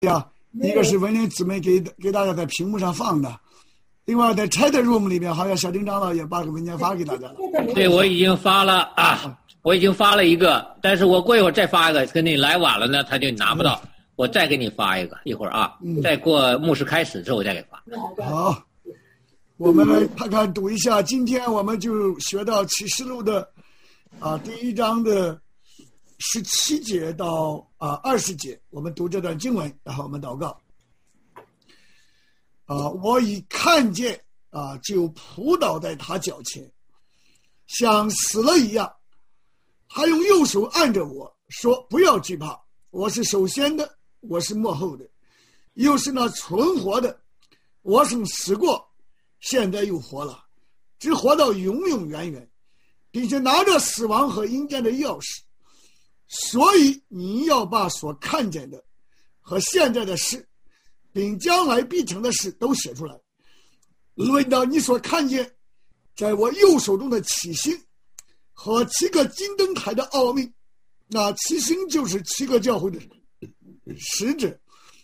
呀，一个是文林姊妹给大家在屏幕上放的，另外在 chat room 里面好像小丁长老也把个文件发给大家了。 对，我已经发了啊，我已经发了一个，但是我过一会儿再发一个，跟你来晚了呢，他就拿不到，我再给你发一个，一会儿啊，再过牧师开始之后我再给发。 好，我们来看看读一下，今天我们就学到启示录的第一章的17节到20节，我们读这段经文，然后我们祷告。我已看见就扑倒在他脚前，像死了一样。他用右手按着我说：“不要惧怕，我是首先的，我是末后的，又是那存活的。我曾死过，现在又活了，只活到永永远远，并且拿着死亡和阴间的钥匙。所以你要把所看见的和现在的事，并将来必成的事都写出来。论到你所看见在我右手中的七星和7个金灯台的奥秘，那七星就是7个教会的使者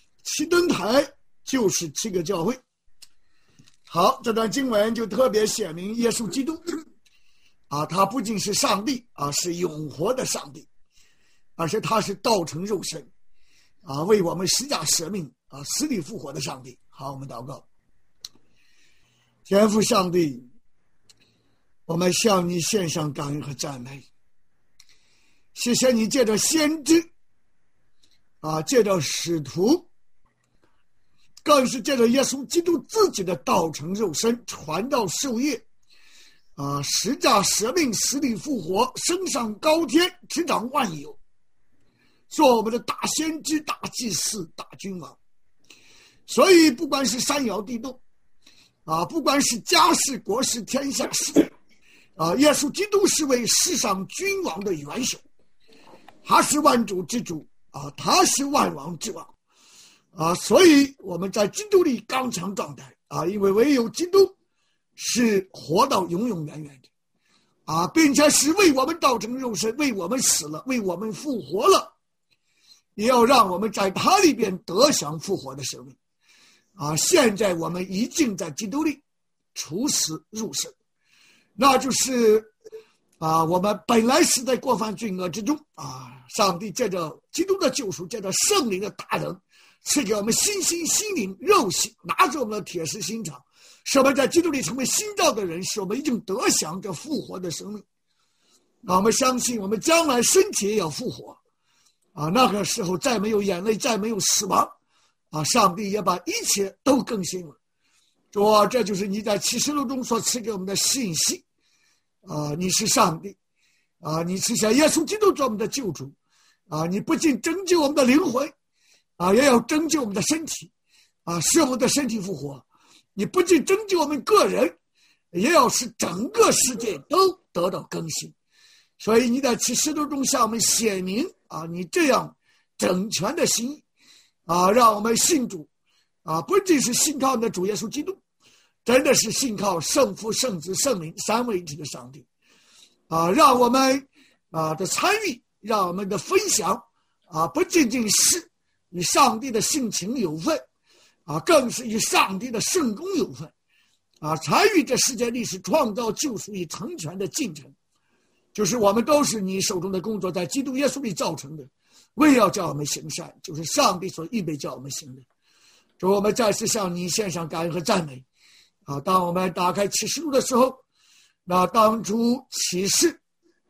，7灯台就是7个教会。好，这段经文就特别显明耶稣基督他不仅是上帝是永活的上帝，而且他是道成肉身为我们施加舍命死里复活的上帝。好，我们祷告。天父上帝，我们向你献上感恩和赞美，谢谢你借着先知借着使徒，更是借着耶稣基督自己的道成肉身传道授业施加舍命死里复活，升上高天，执掌万有，做我们的大先知、大祭司、大君王。所以不管是山摇地动不管是家事国事天下事耶稣基督是为世上君王的元首，他是万主之主他是万王之王所以我们在基督里刚强壮胆因为唯有基督是活到永永远远的并且是为我们道成肉身，为我们死了，为我们复活了，也要让我们在他里边得享复活的生命现在我们已经在基督里处死入生，那就是我们本来是在过犯罪恶之中上帝借着基督的救赎，借着圣灵的大能，赐给我们心心心灵肉心，拿着我们的铁石心肠，使我们在基督里成为新造的人，使我们已经得享这复活的生命我们相信我们将来身体也要复活那个时候再没有眼泪，再没有死亡上帝也把一切都更新了。主这就是你在启示录中所赐给我们的信息你是上帝你是像耶稣基督做我们的救主你不仅拯救我们的灵魂也要拯救我们的身体使我们的身体复活。你不仅拯救我们个人，也要使整个世界都得到更新。所以你在启示录中向我们显明你这样整全的心意让我们信主不仅是信靠你的主耶稣基督，真的是信靠圣父、圣子、圣灵三位一体的上帝让我们的参与，让我们的分享不仅仅是与上帝的性情有份更是与上帝的圣功有份参与这世界历史创造救赎与成全的进程，就是我们都是你手中的工作，在基督耶稣里造成的，为要叫我们行善，就是上帝所预备叫我们行的。主，我们再次向你献上感恩和赞美当我们打开启示录的时候，那当初启示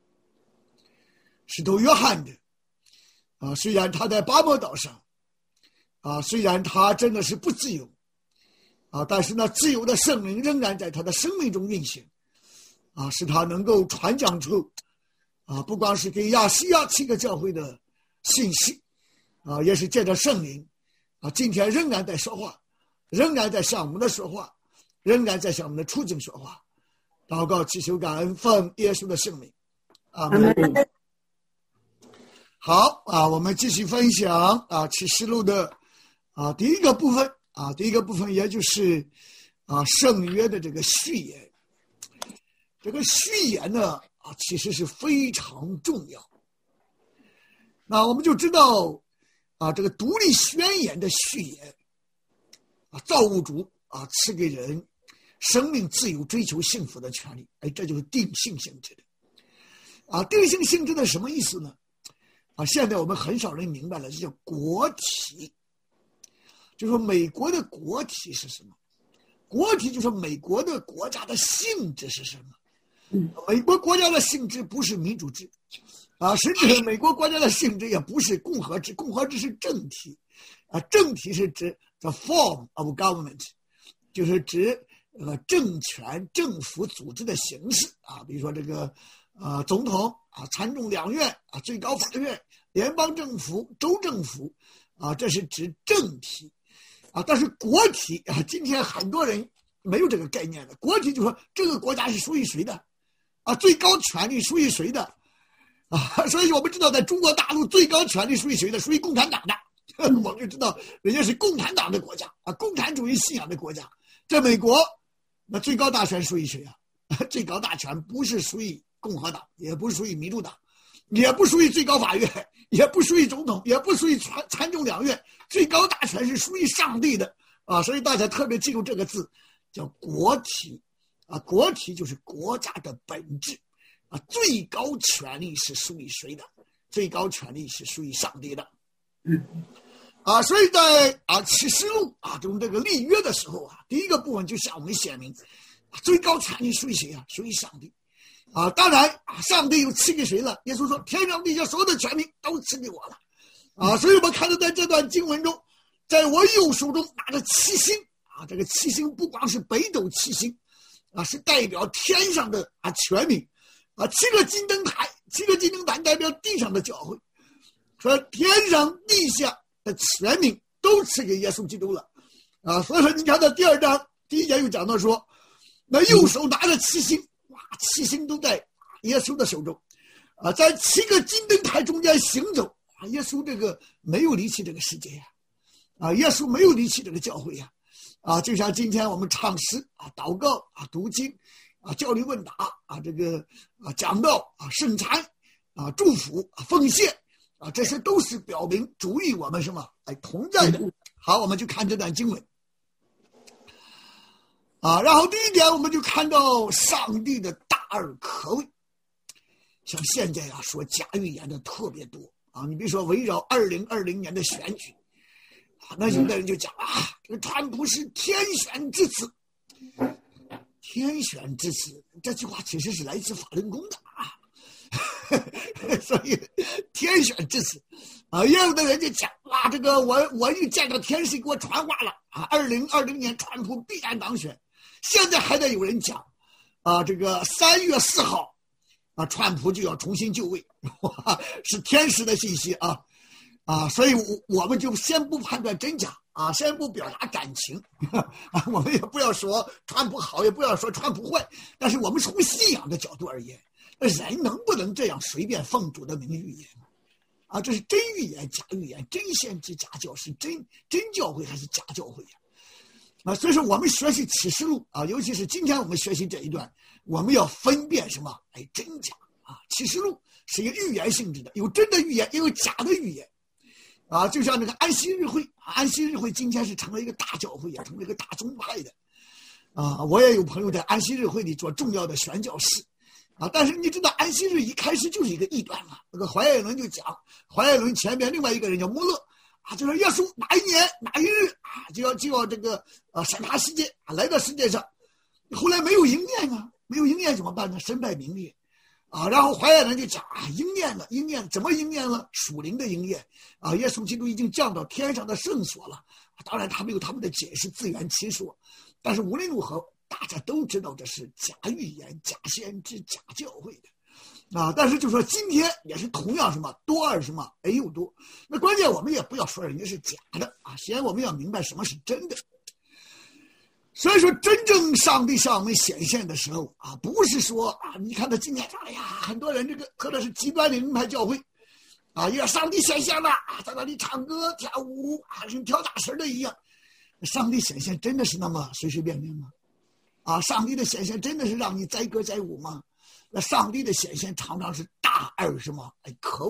使徒约翰的虽然他在巴莫岛上虽然他真的是不自由但是呢自由的圣灵仍然在他的生命中运行使他能够传讲出不光是给亚细亚7个教会的信息也是借着圣灵今天仍然在说话，仍然在向我们的说话，仍然在向我们的处境说话。祷告祈求感恩，奉耶稣的圣名，阿们。好我们继续分享启示录的第一个部分第一个部分也就是圣约的这个序言。这个序言呢其实是非常重要。那我们就知道这个独立宣言的序言造物主赐给人生命自由追求幸福的权利，这就是定性性质的定性性质的什么意思呢？现在我们很少人明白了，这叫国体。就说美国的国体是什么？国体就是美国的国家的性质是什么？美国国家的性质不是民主制甚至美国国家的性质也不是共和制，共和制是政体政体是指 the form of government， 就是指政权政府组织的形式比如说这个总统参众两院最高法院联邦政府州政府这是指政体但是国体今天很多人没有这个概念的。国体就说这个国家是属于谁的最高权力属于谁的所以我们知道在中国大陆最高权力属于谁的？属于共产党的我们就知道人家是共产党的国家共产主义信仰的国家。在美国那最高大权属于谁最高大权不是属于共和党，也不是属于民主党，也不属于最高法院，也不属于总统，也不属于参众两院，最高大权是属于上帝的所以大家特别记住这个字叫国体国体就是国家的本质最高权力是属于谁的？最高权力是属于上帝的所以在启示录中这个立约的时候第一个部分就向我们显明最高权力属于谁属于上帝当然上帝又赐给谁了？耶稣说天上地下所有的权柄都赐给我了所以我们看到在这段经文中，在我右手中拿着七星这个七星不光是北斗七星是代表天上的权柄七个金灯台代表地上的教会，说天上地下的权柄都赐给耶稣基督了所以说你看到第2章第1节又讲到说，那右手拿着七星七星都在耶稣的手中在7个金灯台中间行走耶稣这个没有离弃这个世界耶稣没有离弃这个教会就像今天我们唱诗祷告读经教理问答这个讲道圣餐祝福奉献这些都是表明主与我们什么同在的。好，我们就看这段经文然后第1点我们就看到上帝的大而可畏。像现在说假预言的特别多你比如说围绕2020年的选举那有的人就讲这个川普是天选之子。天选之子这句话其实是来自法轮功的所以天选之子也有的人就讲这个我又见到天使给我传话了2020年川普必然当选。现在还在有人讲这个3月4号川普就要重新就位是天使的信息所以我们就先不判断真假先不表达感情我们也不要说川普好，也不要说川普坏，但是我们从信仰的角度而言，人能不能这样随便奉主的名预言这是真预言假预言，真先知假教师，真教会还是假教会所以说我们学习启示录尤其是今天我们学习这一段，我们要分辨什么真假启示录是一个预言性质的，有真的预言也有假的预言就像那个安息日会今天是成了一个大教会成了一个大宗派的我也有朋友在安息日会里做重要的宣教士但是你知道安息日一开始就是一个异端那个怀爱伦就讲，怀爱伦前面另外一个人叫穆勒就说耶稣哪一年哪一日就要这个审判世界来到世界上，后来没有应验没有应验怎么办呢？身败名裂然后怀爱伦就讲应验怎么应验了？属灵的应验耶稣基督已经降到天上的圣所了当然他们有他们的解释，自圆其说，但是无论如何大家都知道这是假预言假先知假教会的但是就说今天也是同样什么多而什么又多，那关键我们也不要说人家是假的先我们要明白什么是真的。所以说真正上帝向我们显现的时候不是说你看到今天很多人这个特别是极端的名牌教会上帝显现了在那里唱歌跳舞跟跳大神的一样。上帝显现真的是那么随随便便吗？上帝的显现真的是让你载歌载舞吗？那上帝的显现常常是大而什么可畏的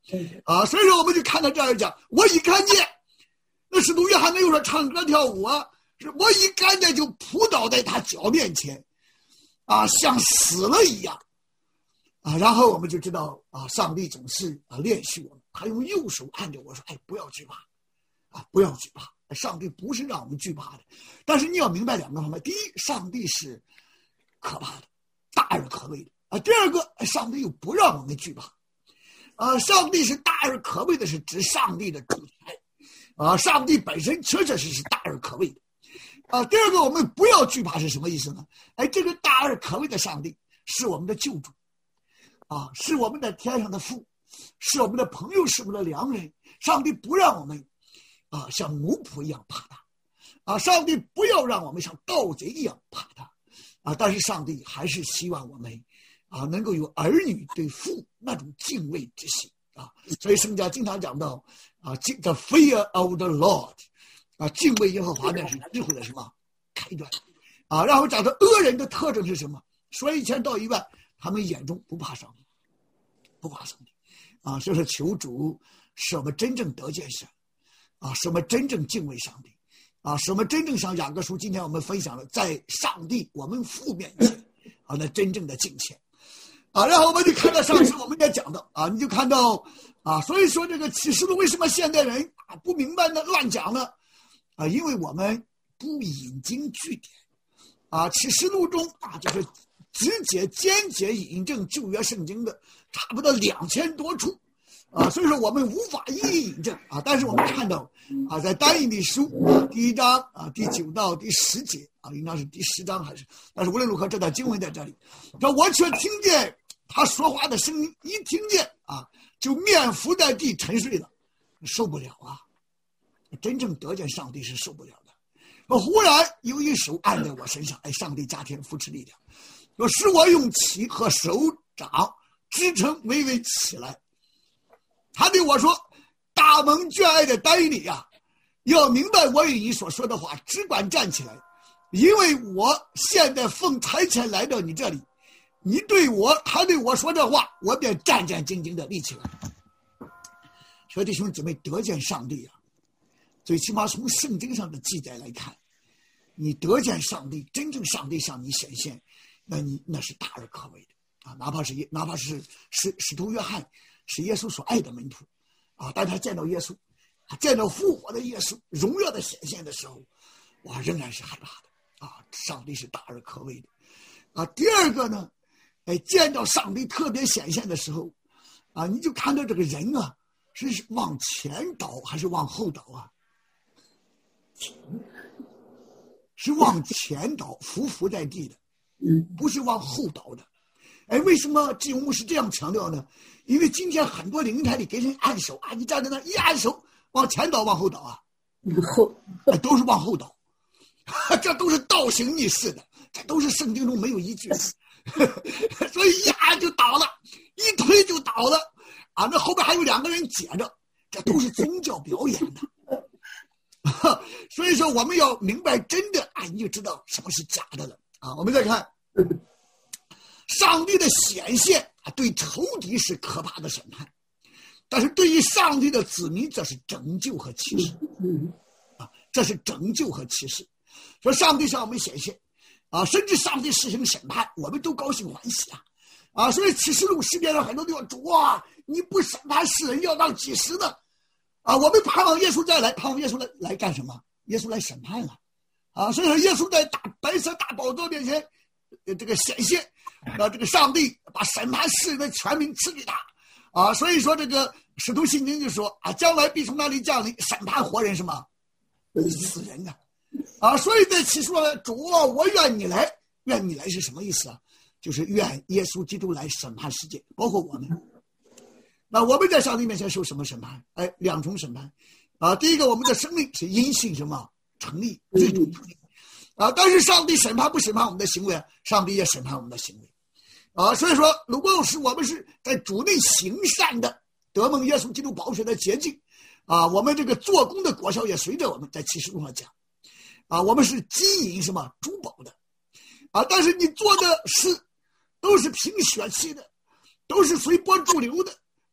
所以说我们就看到这儿讲，我一看见，那使徒约翰没有说唱歌跳舞啊，是我一看见就扑倒在他脚面前，像死了一样，然后我们就知道上帝总是练习我们，他用右手按着我说，不要惧怕，不要惧怕。上帝不是让我们惧怕的，但是你要明白两个方面：第一，上帝是可怕的，大而可畏的；第二个，上帝又不让我们惧怕。上帝是大而可畏的，是指上帝的主权。上帝本身确实是大而可畏的。第二个，我们不要惧怕是什么意思呢？这个大而可畏的上帝是我们的救主，是我们的天上的父，是我们的朋友，是我们的良人。上帝不让我们像奴仆一样怕他，上帝不要让我们像盗贼一样怕他，但是上帝还是希望我们能够有儿女对父那种敬畏之心所以圣经经常讲到the fear of the Lord 敬畏耶和华那是智慧的什么开端然后讲到恶人的特征是什么？说一千道一万，他们眼中不怕上帝，不怕上帝所以说求主使我们真正得见神使我们真正敬畏上帝使我们真正像雅各书今天我们分享了，在上帝我们父面前那真正的敬虔然后我们就看到上次我们也讲到你就看到所以说这个启示录为什么现代人不明白呢？乱讲呢因为我们不引经据典启示录中就是直接间接引证旧约圣经的差不多2000多处所以说我们无法一一引证但是我们看到在但以理书第1章第9到第10节应该是第10章还是，但是无论如何这段经文在这里，我却听见他说话的声音，一听见就面伏在地沉睡了，受不了真正得见上帝是受不了的。忽然有一手按在我身上，上帝加添扶持力量，使我用旗和手掌支撑微微起来。他对我说，大蒙眷爱的但以理要明白我与你所说的话，只管站起来，因为我现在奉差遣来到你这里，他对我说这话，我便战战兢兢地立起来。所以弟兄姊妹，得见上帝最起码从圣经上的记载来看，你得见上帝，真正上帝向你显现，那是大而可畏的哪怕是使徒约翰是耶稣所爱的门徒但他见到耶稣，见到复活的耶稣荣耀的显现的时候，仍然是害怕的上帝是大而可畏的第二个呢见到上帝特别显现的时候你就看到这个人是往前倒还是往后倒是往前倒，匍匐在地的不是往后倒的为什么季牧师这样强调呢？因为今天很多灵台里给人按手你站在那一按手，往前倒往后倒都是往后倒这都是倒行逆施的，这都是圣经中没有依据的所以一按就倒了，一推就倒了那后边还有2个人接着，这都是宗教表演的所以说我们要明白真的你就知道什么是假的了我们再看上帝的显现对仇敌是可怕的审判，但是对于上帝的子民这是拯救和启示这是拯救和启示。说上帝向我们显现甚至上帝实行审判，我们都高兴欢喜所以启示录诗篇上很多地方主你不审判世人要到几时呢我们盼望耶稣再来，盼望耶稣来干什么？耶稣来审判了所以说耶稣在白色大宝座面前这个显现这个上帝把审判世人的权柄赐给他所以说这个使徒信经就说将来必从那里降临审判活人什么死人所以在启示录主我愿你来，愿你来是什么意思就是愿耶稣基督来审判世界，包括我们。那我们在上帝面前受什么审判？2重审判第一个，我们的生命是因信什么成立，最终成立但是上帝审判不审判我们的行为上帝也审判我们的行为所以说如果是我们是在主内行善的，得蒙耶稣基督宝血的洁净我们这个做工的果效也随着我们在启示录上讲我们是金银什么珠宝的但是你做的事都是凭血气的，都是随波逐流的，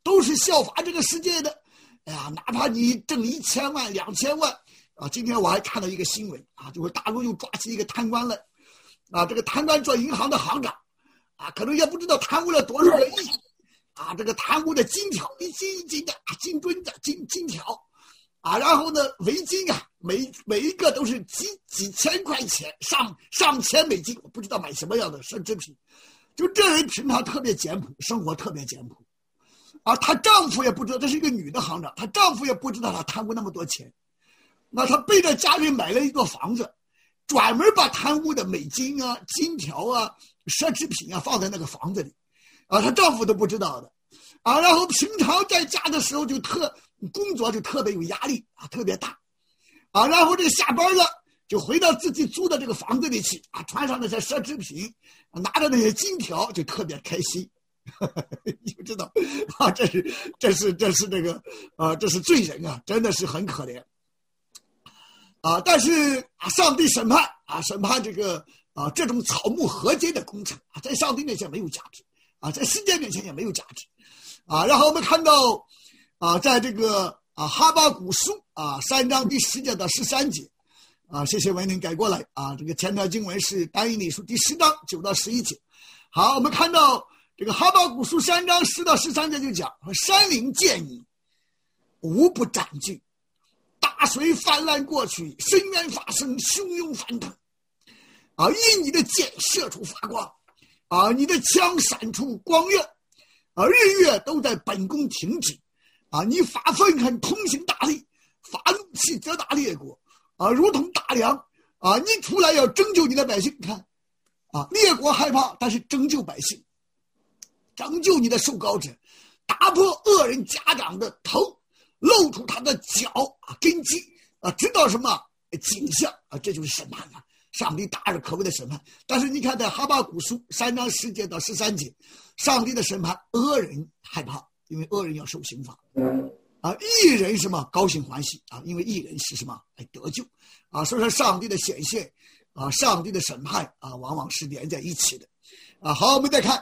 都是效法这个世界的。哎呀，哪怕你挣1000万、2000万啊！今天我还看到一个新闻啊，就是大陆又抓起一个贪官来啊，这个贪官做银行的行长啊，可能也不知道贪污了多少个亿啊，这个贪污的金条一斤一斤的金墩子、金条啊，然后呢围巾啊，每一个都是几千块钱，上千美金，我不知道买什么样的奢侈品。就这人平常特别简朴，生活特别简朴啊，她丈夫也不知道，这是一个女的行长，她丈夫也不知道她贪污那么多钱。那她背着家人买了一座房子，专门把贪污的美金啊、金条啊、奢侈品啊放在那个房子里啊，她丈夫都不知道的啊。然后平常在家的时候工作就特别有压力啊，特别大啊。然后这个下班了就回到自己租的这个房子里去啊，穿上那些奢侈品，拿着那些金条就特别开心。你不知道啊，这是这个这是罪人啊，真的是很可怜啊。但是啊，上帝审判这个这种草木合接的工程啊，在上帝面前没有价值啊，在世界面前也没有价值啊。然后我们看到啊，在这个哈巴谷书3章第10节到13节啊，谢谢文林改过来啊。这个前段经文是但以理书第10章9到11节。好，我们看到这个哈巴谷书3章10到13节就讲，山林见你，无不斩尽，大水泛滥过去，深渊发生，汹涌翻腾啊！因你的箭射出发光啊，你的枪闪出光耀啊，日月都在本宫停止啊！你发愤恨，通行大力，发怒气，责打列国啊，如同大梁啊！你出来要拯救你的百姓，看啊，列国害怕，但是拯救百姓，拯救你的受膏者，打破恶人家长的头，露出他的脚根基啊，知道什么景象啊？这就是审判啊！上帝大而可畏的审判。但是你看，在哈巴谷书3章10节到13节，上帝的审判，恶人害怕，因为恶人要受刑罚啊；义人什么高兴欢喜啊，因为义人是什么得救啊。所以说，上帝的显现啊，上帝的审判啊，往往是连在一起的啊。好，我们再看。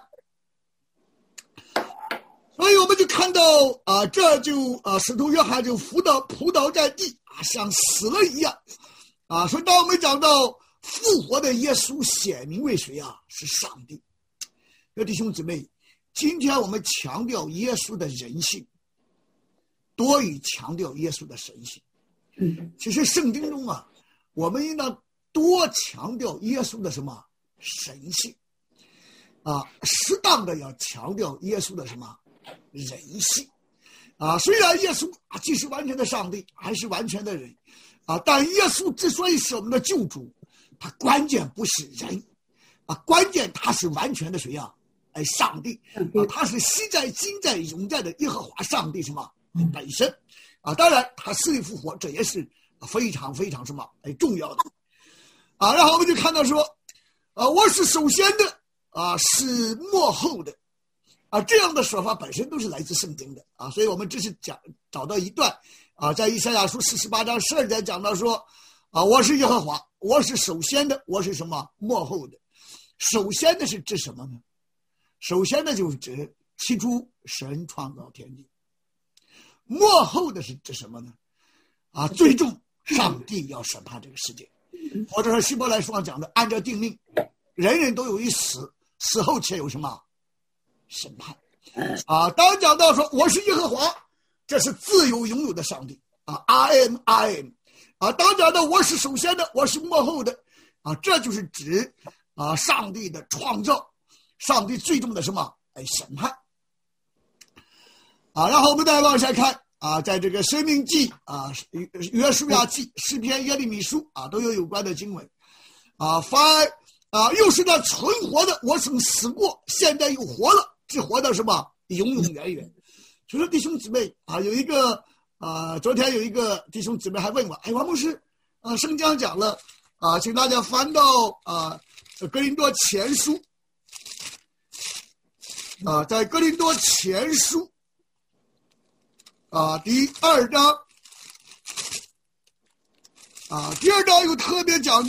所以我们就看到啊，这就使徒约翰就扑倒在地啊，像死了一样啊。所以当我们讲到复活的耶稣显明为谁啊？是上帝。弟兄姊妹，今天我们强调耶稣的人性，多于强调耶稣的神性。其实圣经中啊，我们应当多强调耶稣的什么神性啊，适当的要强调耶稣的什么人性啊。虽然耶稣既是完全的上帝，还是完全的人啊，但耶稣之所以是我们的救主，他关键不是人啊，关键他是完全的谁啊？上帝啊，他是昔在、今在、永在的耶和华上帝什么本身啊。当然，他死里复活，这也是非常非常什么重要的啊。然后我们就看到说，我是首先的啊，是末后的啊，这样的说法本身都是来自圣经的啊。所以我们只是找到一段啊，在以赛亚书48章12节讲到说啊，我是耶和华，我是首先的，我是什么末后的。首先的是指什么呢？首先的就是指起初神创造天地，末后的是指什么呢？啊，最终上帝要审判这个世界，或者说希伯来书上讲的，按照定命，人人都有一死，死后且有什么审判啊。当讲到说我是耶和华，这是自由拥有的上帝啊 ，I am 啊。当讲到我是首先的，我是末后的啊，这就是指啊上帝的创造，上帝最终的什么审判啊。然后我们再往下看啊，在这个申命记啊、约书亚记、诗篇、耶利米书啊，都有关的经文啊。凡啊，又是那存活的，我曾死过，现在又活了，只活到什么永永远远。就说弟兄姊妹啊，有一个昨天有一个弟兄姊妹还问我，王牧师圣经讲了啊，请大家翻到哥林多前书啊，在哥林多前书第2章第2章又特别讲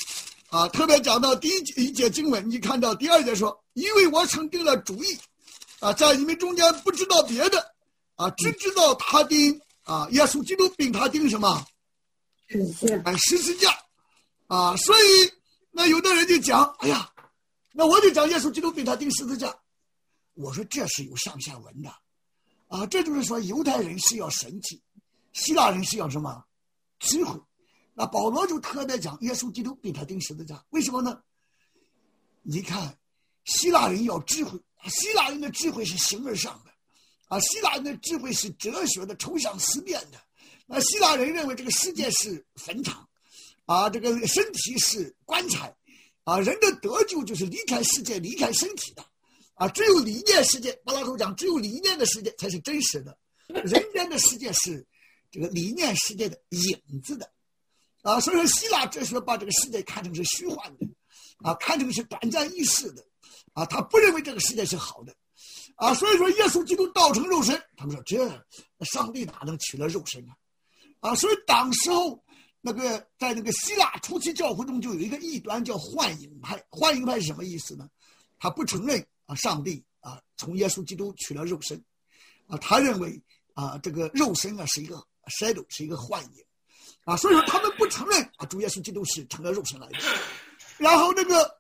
到第一节经文，你看到第2节说，因为我曾定了主意， 在你们中间不知道别的只知道他钉耶稣基督并他钉什么十字架所以那有的人就讲，哎呀，那我就讲耶稣基督并他钉十字架。我说这是有上下文的这就是说犹太人是要神迹，希腊人是要什么智慧。那保罗就特别讲耶稣基督并他钉十字架，为什么呢？你看希腊人要智慧，希腊人的智慧是形而上的希腊人的智慧是哲学的抽象思辨的希腊人认为这个世界是坟场这个身体是棺材人的得救就是离开世界离开身体的只有理念世界，柏拉图讲只有理念的世界才是真实的，人间的世界是这个理念世界的影子的所以说希腊哲学把这个世界看成是虚幻的看成是短暂易逝的他不认为这个世界是好的所以说耶稣基督道成肉身，他们说这上帝哪能取了肉身所以当时候在那个希腊初期教会中就有一个异端叫幻影派。幻影派是什么意思呢？他不承认上帝从耶稣基督取了肉身他认为这个肉身是一个 shadow 是一个幻影所以说他们不承认主耶稣基督是成了肉身来的。然后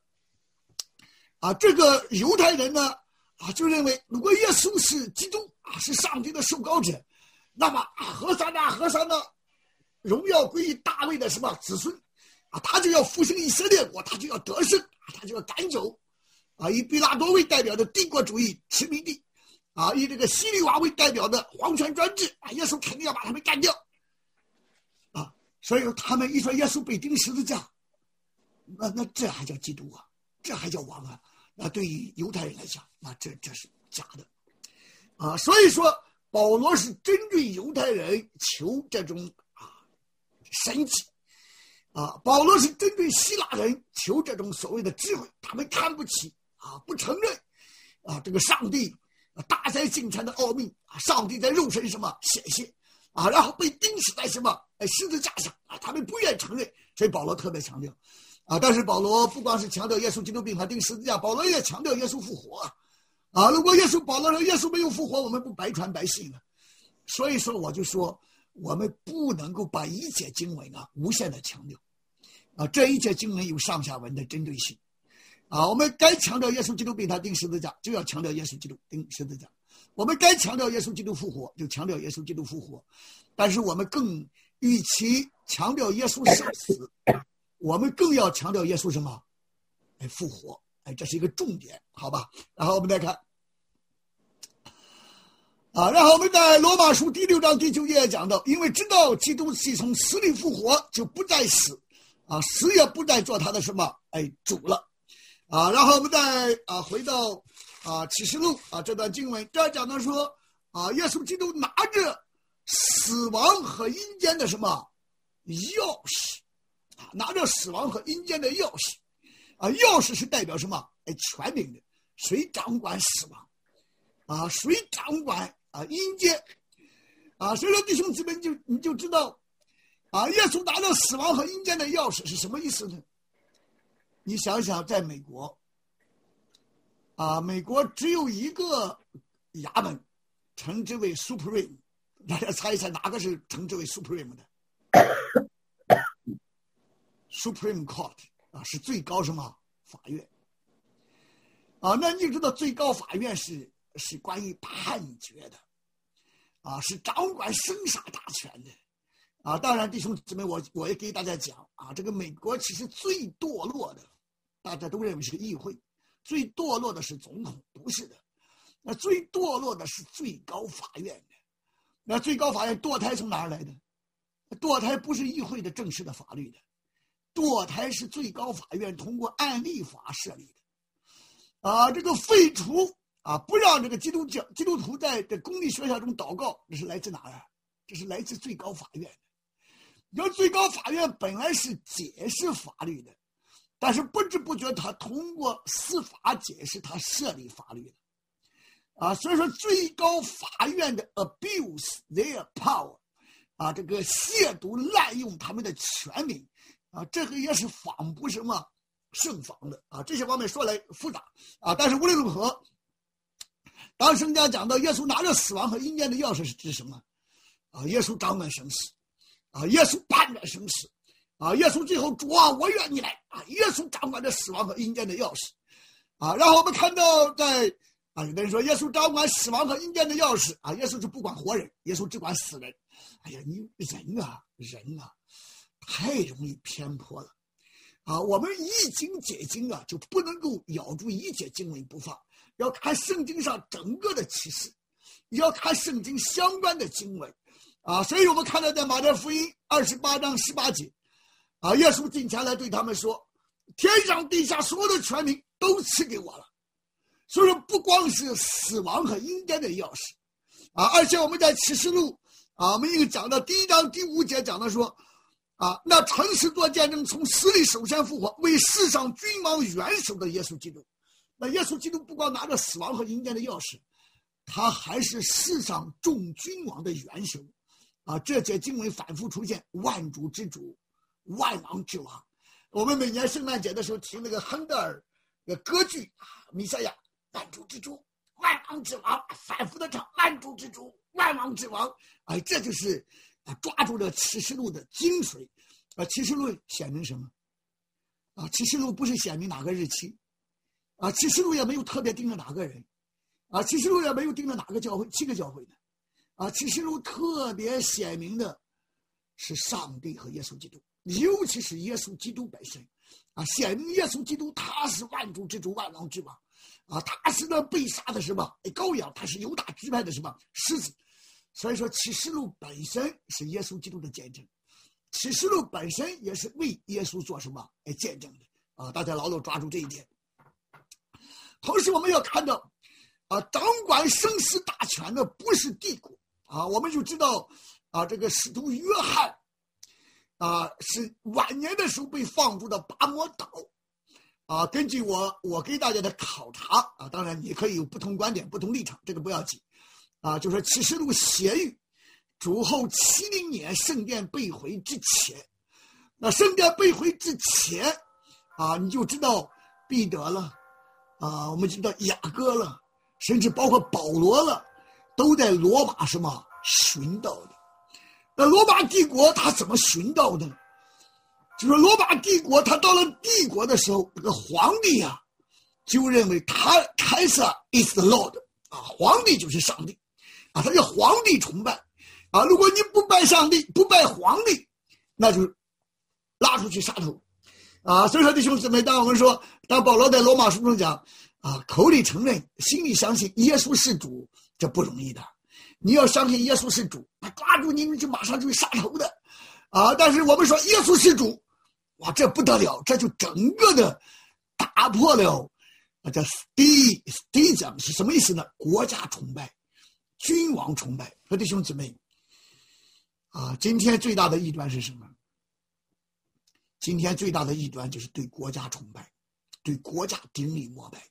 这个犹太人呢就认为如果耶稣是基督是上帝的受膏者，那么何塞纳荣耀归于大卫的什么子孙他就要复兴以色列国，他就要得胜他就要赶走以比拉多为代表的帝国主义殖民地以这个希律王为代表的皇权专制耶稣肯定要把他们干掉所以他们一说耶稣被钉十字架，那这还叫基督这还叫王那对于犹太人来讲，那这是假的所以说保罗是针对犹太人求这种神迹保罗是针对希腊人求这种所谓的智慧，他们看不起不承认这个上帝大哉敬虔的奥秘上帝在肉身什么显现然后被钉死在什么十字架上他们不愿意承认。所以保罗特别强调但是保罗不光是强调耶稣基督并他钉十字架，保罗也强调耶稣复活如果保罗说耶稣没有复活，我们不白传白信了。所以说我就说我们不能够把一切经文无限的强调这一切经文有上下文的针对性我们该强调耶稣基督并他钉十字架，就要强调耶稣基督钉十字架；我们该强调耶稣基督复活，就强调耶稣基督复活。但是我们更与其强调耶稣受死，我们更要强调耶稣什么？复活。这是一个重点，好吧？然后我们再看然后我们在罗马书第6章第9节讲到，因为知道基督是从死里复活，就不再死死也不再做他的什么主了然后我们再回到启示录这段经文，这讲的说耶稣基督拿着死亡和阴间的什么钥匙拿着死亡和阴间的钥匙钥匙是代表什么权柄的，谁掌管死亡谁掌管阴间所以说弟兄姊妹你就知道耶稣拿着死亡和阴间的钥匙是什么意思呢？你想想，在美国美国只有一个衙门称之为 Supreme， 大家猜一猜哪个是称之为 Supreme 的？Supreme Court 是最高什么法院那你就知道最高法院是关于判决的是掌管生杀大权的当然弟兄姊妹我也给大家讲这个美国其实最堕落的，大家都认为是议会，最堕落的是总统，不是的，那最堕落的是最高法院的。那最高法院堕胎从哪儿来的？堕胎不是议会的正式的法律的，堕胎是最高法院通过按立法设立的这个废除不让这个基督徒在这公立学校中祷告，这是来自哪儿这是来自最高法院的。你说最高法院本来是解释法律的，但是不知不觉他通过司法解释他设立法律的所以说最高法院的 abuse their power 这个亵渎滥用他们的权柄这个也是仿不什么圣仿的这些方面说来复杂但是无论如何当圣经讲到耶稣拿着死亡和阴间的钥匙是指什么？耶稣掌管生死，耶稣判断生死，耶稣最后主啊，我愿你来耶稣掌管着死亡和阴间的钥匙，然后我们看到在有的人说耶稣掌管死亡和阴间的钥匙耶稣就不管活人，耶稣只管死人。哎呀，你人啊，太容易偏颇了我们一经解经就不能够咬住一节经文不放，要看圣经上整个的启示，要看圣经相关的经文所以我们看到在马太福音28章18节耶稣进前来对他们说，天上地下所有的权柄都赐给我了。所以说不光是死亡和阴间的钥匙而且我们在启示录我们又讲到第1章第5节讲到说那诚实做见证从死里首先复活为世上君王元首的耶稣基督。那耶稣基督不光拿着死亡和阴间的钥匙，他还是世上众君王的元首这节经文反复出现，万主之主，万王之王。我们每年圣诞节的时候听那个亨德尔的歌剧弥赛亚，万主之主，万王之王，反复的唱万主之主，万王之王。这就是抓住了启示录的精髓。启示录显明什么启示录不是显明哪个日期启示录也没有特别盯着哪个人启示录也没有盯着哪个教会，7个教会的启示录特别显明的是上帝和耶稣基督，尤其是耶稣基督本身显明耶稣基督他是万主之主，万王之王他是那被杀的什么羔羊，他是犹大支派的什么狮子。所以说启示录本身是耶稣基督的见证，启示录本身也是为耶稣做什么见证的大家牢牢抓住这一点。同时我们要看到掌管生死大权的不是帝国我们就知道这个使徒约翰是晚年的时候被放逐的拔摩岛根据我给大家的考察当然你可以有不同观点不同立场，这个不要紧就说启示录写于主后70年圣殿被毁之前。那圣殿被毁之前你就知道彼得了我们知道雅各了，甚至包括保罗了，都在罗马什么寻道的。那罗马帝国他怎么寻道的？就是罗马帝国他到了帝国的时候，这个皇帝就认为他Kaiser is the Lord皇帝就是上帝他叫皇帝崇拜如果你不拜上帝不拜皇帝，那就拉出去杀头所以说弟兄姊妹，当保罗在罗马书中讲口里承认心里相信耶稣是主，这不容易的。你要相信耶稣是主，抓住你们就马上就杀头的但是我们说耶稣是主，哇，这不得了，这就整个的打破了这第一讲是什么意思呢？国家崇拜，君王崇拜。和弟兄姊妹今天最大的异端是什么？今天最大的异端就是对国家崇拜，对国家顶礼膜拜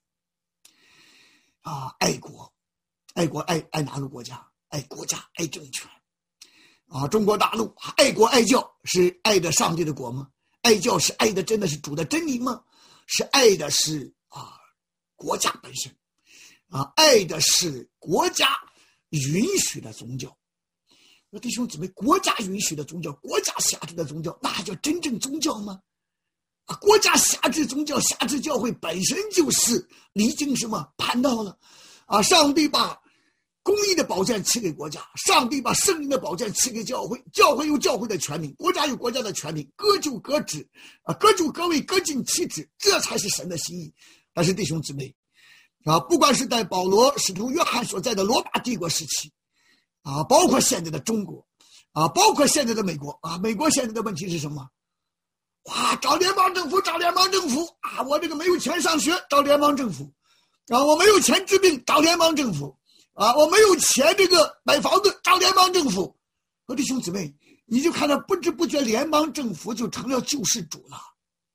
爱国爱哪个国家？爱国家爱政权中国大陆爱国爱教是爱的上帝的国吗？爱教是爱的真的是主的真理吗？是爱的是国家本身爱的是国家允许的宗教。那弟兄姊妹，国家允许的宗教，国家辖制的宗教，那还叫真正宗教吗？国家辖制宗教辖制教会本身就是离经什么叛道了上帝把公义的宝剑赐给国家，上帝把圣灵的宝剑赐给教会，教会有教会的权柄，国家有国家的权柄，各就各职各就各位，各尽其职，这才是神的心意。但是弟兄姊妹不管是在保罗使徒约翰所在的罗马帝国时期包括现在的中国包括现在的美国美国现在的问题是什么？找联邦政府我这个没有钱上学找联邦政府我没有钱治病找联邦政府我没有钱这个买房子找联邦政府。弟兄姊妹，你就看到不知不觉联邦政府就成了救世主了。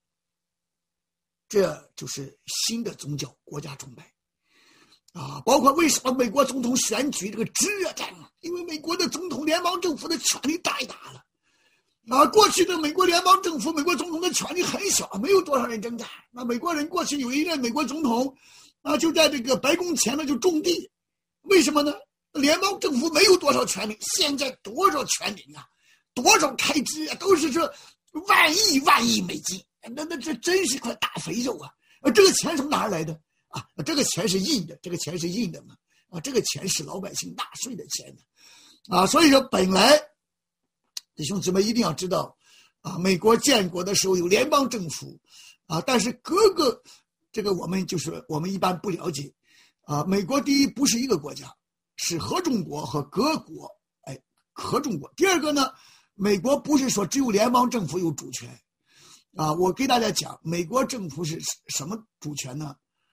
这就是新的宗教国家崇拜包括为什么美国总统选举这个炙热战因为美国的总统联邦政府的权力太大了过去的美国联邦政府美国总统的权力很小，没有多少人征战美国人过去有一任美国总统就在这个白宫前面就种地为什么呢？联邦政府没有多少权力，现在多少权力啊，多少开支啊，都是这万亿美金，那这真是块大肥肉啊！这个钱从哪儿来的啊？这个钱是印的，这个钱是印的嘛？啊，这个钱是老百姓纳税的钱呢，啊，所以说本来弟兄姊妹一定要知道，啊，美国建国的时候有联邦政府，啊，但是各个这个我们一般不了解，啊，美国第一不是一个国家，是合众国和各国，哎，合众国。第二个呢，美国不是说只有联邦政府有主权，啊，我给大家讲，美国政府是什么主权呢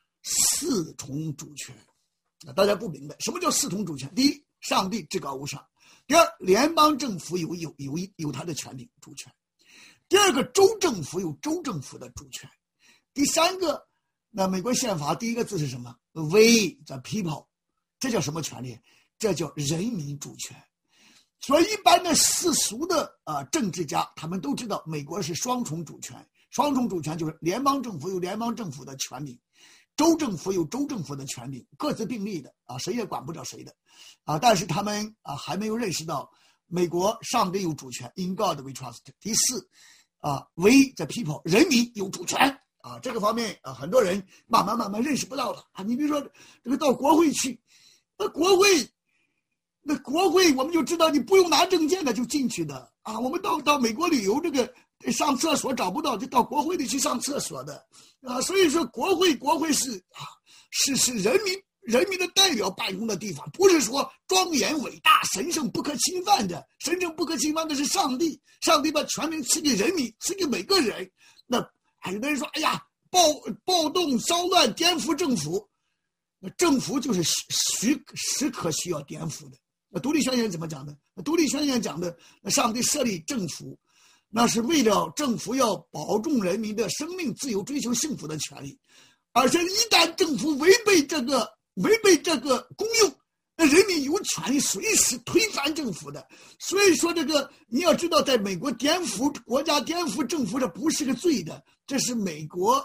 ？4重主权。大家不明白什么叫4重主权。第一，上帝至高无上；第二，联邦政府有他的权利主权；第二个，州政府有州政府的主权；第三个，那美国宪法第一个字是什么 ？We the people， 这叫什么权利？这叫人民主权。所以一般的世俗的政治家，他们都知道美国是双重主权。双重主权就是联邦政府有联邦政府的权利，州政府有州政府的权利，各自并立的啊，谁也管不着谁的啊。但是他们还没有认识到美国上帝有主权 ，In God we trust。第四we the people， 人民有主权啊。这个方面很多人慢慢认识不到了啊。你比如说这个到国会去，那国会我们就知道你不用拿证件的就进去的啊。我们到美国旅游，这个上厕所找不到，就到国会里去上厕所的啊。所以说国会是人民的代表办公的地方，不是说庄严伟大神圣不可侵犯的。神圣不可侵犯的是上帝，上帝把权柄赐给人民，赐给每个人。那有的人说，哎呀，暴动骚乱颠覆政府，那政府就是时刻需要颠覆的。那独立宣言怎么讲的？独立宣言讲的，上帝设立政府，那是为了政府要保重人民的生命自由、追求幸福的权利。而且一旦政府违背这个功用，那人民有权利随时推翻政府的。所以说这个你要知道，在美国颠覆国家、颠覆政府，这不是个罪的，这是美国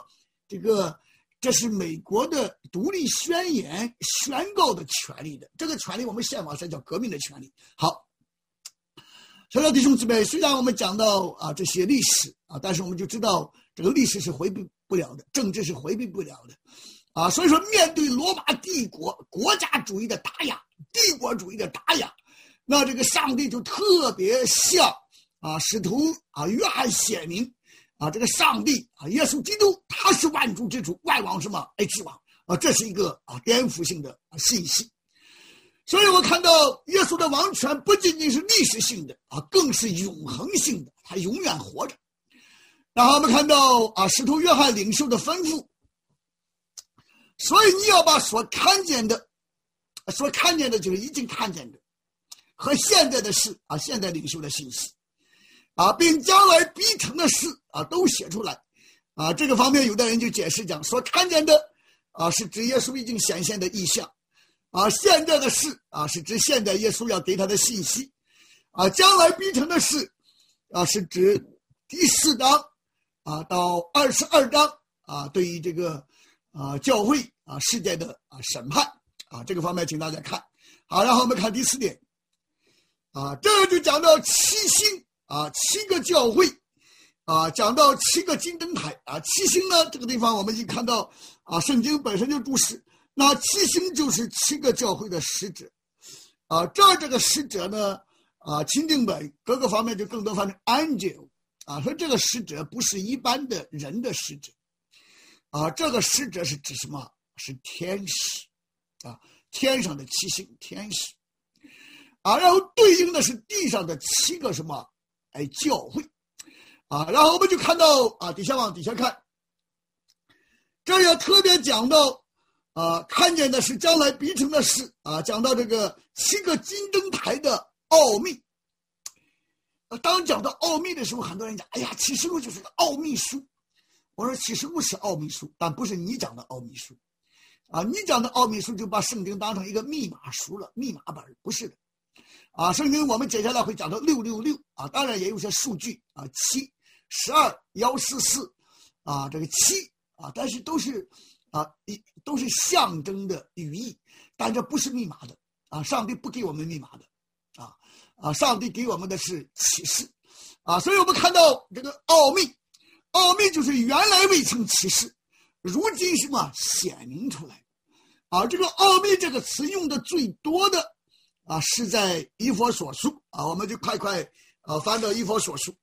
的独立宣言宣告的权利的。这个权利我们宪法上叫革命的权利。好，所以弟兄姊妹，虽然我们讲到这些历史但是我们就知道这个历史是回避不了的，政治是回避不了的所以说面对罗马帝国国家主义的打压，帝国主义的打压，那这个上帝就特别向使徒约翰显明这个上帝耶稣基督他是万主之主，万王什么之王这是一个颠覆性的信息。所以我看到耶稣的王权不仅仅是历史性的更是永恒性的，他永远活着。然后我们看到使徒约翰领袖的吩咐，所以你要把所看见的就是已经看见的和现在的事现在领袖的信息并将来必成的事都写出来这个方面有的人就解释讲，所看见的是指耶稣已经显现的意象现在的事是指现在耶稣要给他的信息将来必成的事是指第4章到22章对于这个教会世界的审判这个方面请大家看好。然后我们看第4点这就讲到7星7个教会讲到7个金灯台7星呢，这个地方我们已经看到圣经本身就注释，那7星就是7个教会的使者这个使者呢钦定本各个方面就更多翻译 angel说这个使者不是一般的人的使者这个使者是指什么？是天使天上的7星天使然后对应的是地上的7个什么教会然后我们就看到往底下看，这也特别讲到看见的是将来必成的事讲到这个7个金灯台的奥秘。当讲到奥秘的时候，很多人讲，哎呀，启示录就是个奥秘书。我说启示录是奥秘书，但不是你讲的奥秘书你讲的奥秘书就把圣经当成一个密码书了，密码本不是的圣经我们接下来会讲到666当然也有些数据7、12、144这个7但是都是象征的语义，但这不是密码的啊，上帝不给我们密码的，上帝给我们的是启示，所以我们看到这个奥秘就是原来未曾启示，如今什么显明出来，这个奥秘这个词用的最多的是在以弗所书，我们就快翻到以弗所书，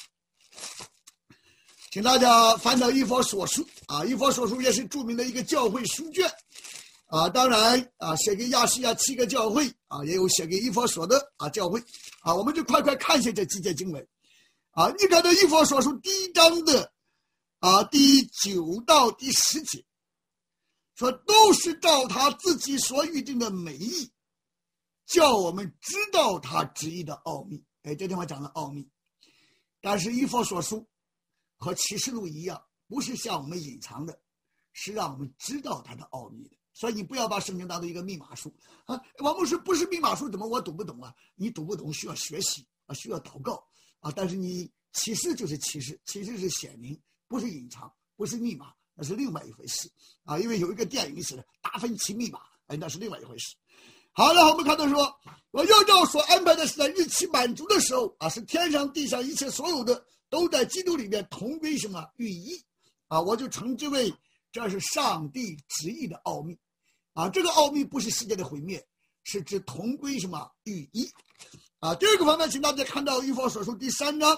请大家翻到以弗所书，以弗所书也是著名的一个教会书卷，当然写给亚细亚7个教会，也有写给以弗所的教会，我们就快看一下这几节经文，你看到以弗所书第1章的第9到第10节，说都是照他自己所预定的美意，叫我们知道他旨意的奥秘。这地方讲了奥秘，但是以弗所书和启示录一样，不是向我们隐藏的，是让我们知道他的奥秘的。所以你不要把圣经当做一个密码书王牧师不是密码书，怎么我读不懂你读不懂需要学习需要祷告但是你启示就是启示，启示是显明，不是隐藏，不是密码，那是另外一回事因为有一个电影是达芬奇密码那是另外一回事。好，然后我们看到说，我要照所安排的是在日期满足的时候是天上地上一切所有的都在基督里面同归什么寓意我就称之为这是上帝旨意的奥秘这个奥秘不是世界的毁灭，是指同归什么寓意第二个方面，请大家看到以弗所书第3章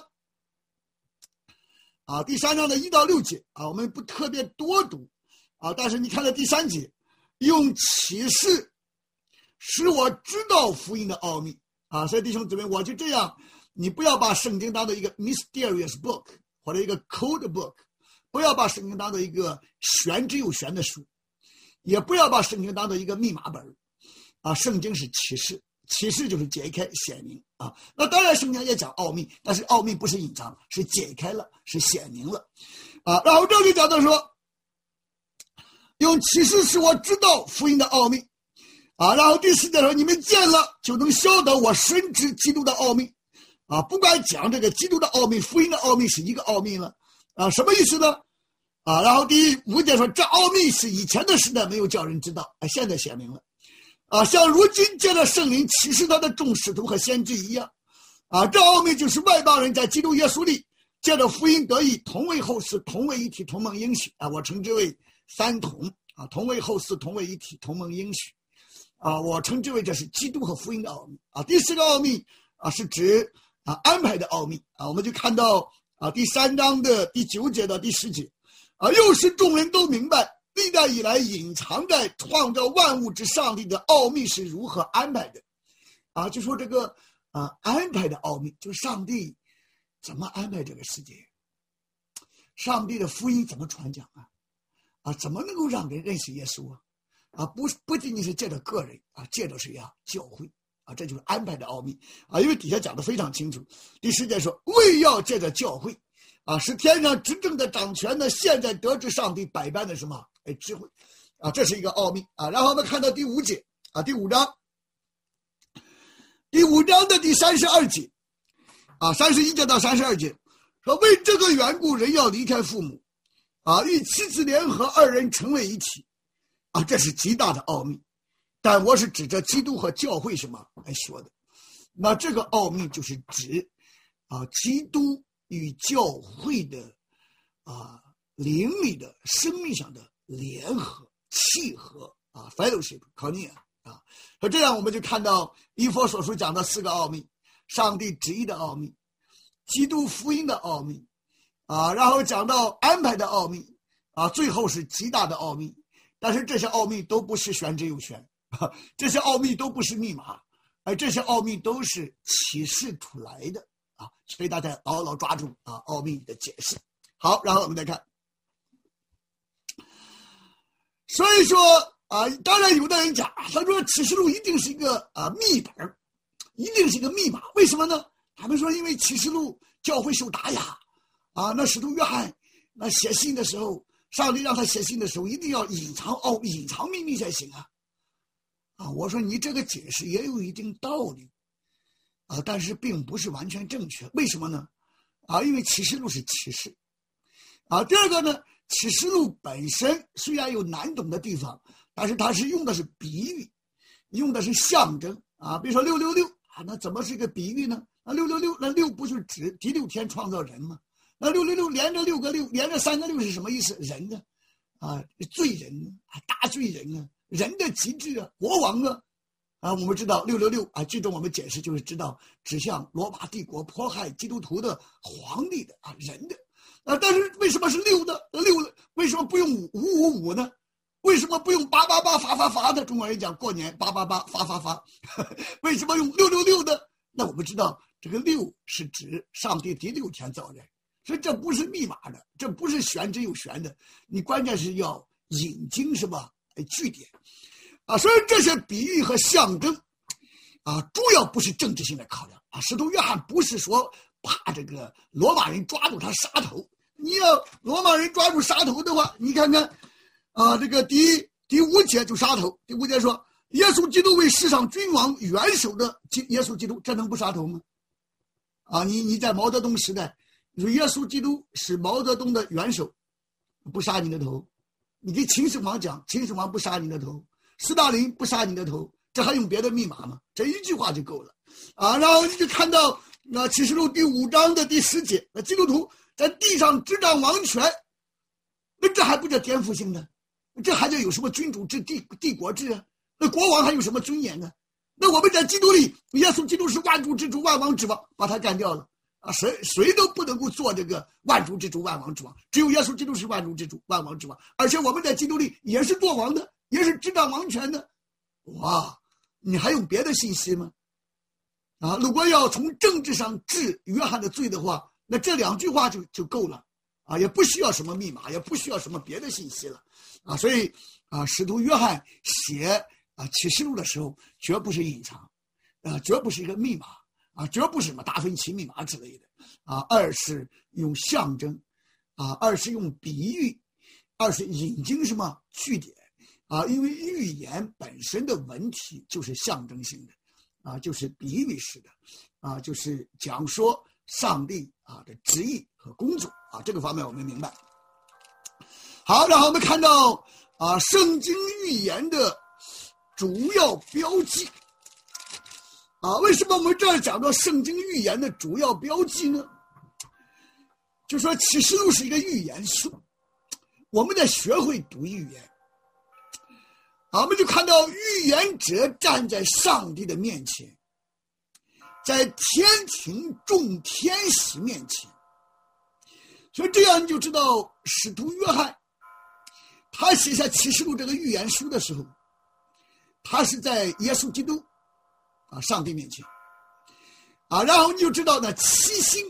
第3章的1到6节我们不特别多读但是你看到第3节，用启示使我知道福音的奥秘所以弟兄姊妹，我就这样，你不要把圣经当做一个 mysterious book 或者一个 code book， 不要把圣经当做一个玄之又玄的书，也不要把圣经当做一个密码本圣经是启示，启示就是解开显明那当然圣经也讲奥秘，但是奥秘不是隐藏，是解开了，是显明了然后这里讲到说，用启示使我知道福音的奥秘然后第4节说，你们见了就能晓得我深知基督的奥秘不管讲这个基督的奥秘，福音的奥秘是一个奥秘了什么意思呢然后第5节说，这奥秘是以前的时代没有叫人知道现在显明了像如今借着圣灵启示他的众使徒和先知一样这奥秘就是外邦人在基督耶稣里借着福音得以同为后嗣，同为一体，同蒙应许我称之为三同同为后嗣，同为一体，同蒙应许我称之为这是基督和福音的奥秘第4个奥秘是指安排的奥秘我们就看到第3章的第9节到第10节又是众人都明白历代以来隐藏在创造万物之上帝的奥秘是如何安排的就说这个安排的奥秘，就是上帝怎么安排这个世界，上帝的福音怎么传讲怎么能够让人认识耶稣不仅仅是借着个人借着谁教会这就是安排的奥秘因为底下讲的非常清楚，第10节说，为要借着教会是天上执政的掌权的，现在得知上帝百般的什么智慧这是一个奥秘然后我们看到第5节第5章的第32节31节到32节说，为这个缘故人要离开父母与妻子联合，二人成为一体这是极大的奥秘，但我是指着基督和教会什么来说的。那这个奥秘就是指基督与教会的灵里的生命上的联合契合fellowship communion说这样我们就看到以弗所书讲的4个奥秘，上帝旨意的奥秘，基督福音的奥秘然后讲到安排的奥秘最后是极大的奥秘，但是这些奥秘都不是玄之又玄这些奥秘都不是密码这些奥秘都是启示出来的所以大家牢牢抓住奥秘的解释。好，然后我们再看，所以说当然有的人讲他说启示录一定是一个密本，一定是一个密码，为什么呢？他们说因为启示录教会受打压那使徒约翰那写信的时候，上帝让他写信的时候一定要隐藏秘密才行我说你这个解释也有一定道理但是并不是完全正确，为什么呢因为启示录是启示第二个呢，启示录本身虽然有难懂的地方，但是它是用的是比喻用的是象征啊，比如说666啊，那怎么是一个比喻呢？那666，那6不是指第6天创造人吗？那666连着6个6，连着3个6是什么意思？人呢？啊，罪人啊，大罪人啊，人的极致啊，国王啊。我们知道666啊，最终我们解释就是知道指向罗马帝国迫害基督徒的皇帝的啊，人的但是为什么是6的6？为什么不用555呢？为什么不用888发呢？中国人讲过年888发，为什么用666呢？那我们知道这个6是指上帝第6天造人，所以这不是密码的，这不是玄之又玄的，你关键是要引经什么据点。所以这些比喻和象征主要不是政治性的考量使徒约翰不是说怕这个罗马人抓住他杀头，你要罗马人抓住杀头的话，你看看这个第5节就杀头。第5节说耶稣基督为世上君王元首的耶稣基督，这能不杀头吗？你在毛泽东时代，你说耶稣基督是毛泽东的元首，不杀你的头？你给秦始皇讲，秦始皇不杀你的头？斯大林不杀你的头？这还用别的密码吗？这一句话就够了然后你就看到启示录第5章的第10节，基督徒在地上执掌王权，那这还不叫颠覆性的？这还叫有什么君主制、帝国制啊？那国王还有什么尊严呢？那我们在基督里，耶稣基督是万主之主、万王之王，把他干掉了谁都不能够做这个万主之主、万王之王，只有耶稣基督是万主之主、万王之王，而且我们在基督里也是做王的，也是执掌王权的。哇，你还用别的信息吗？如果要从政治上治约翰的罪的话，那这2句话就够了也不需要什么密码，也不需要什么别的信息了所以使徒约翰写启示录的时候，绝不是隐藏绝不是一个密码绝不是什么达芬奇密码之类的二是用象征二是用比喻，二是引经什么据点因为预言本身的文体就是象征性的就是比喻式的就是讲说上帝的旨意和工作这个方面我们明白。好，然后我们看到圣经预言的主要标记为什么我们这儿讲到圣经预言的主要标记呢？就说启示录是一个预言书，我们得学会读预言我们就看到预言者站在上帝的面前，在天庭众天使面前，所以这样你就知道使徒约翰他写下启示录这个预言书的时候，他是在耶稣基督上帝面前然后你就知道呢7星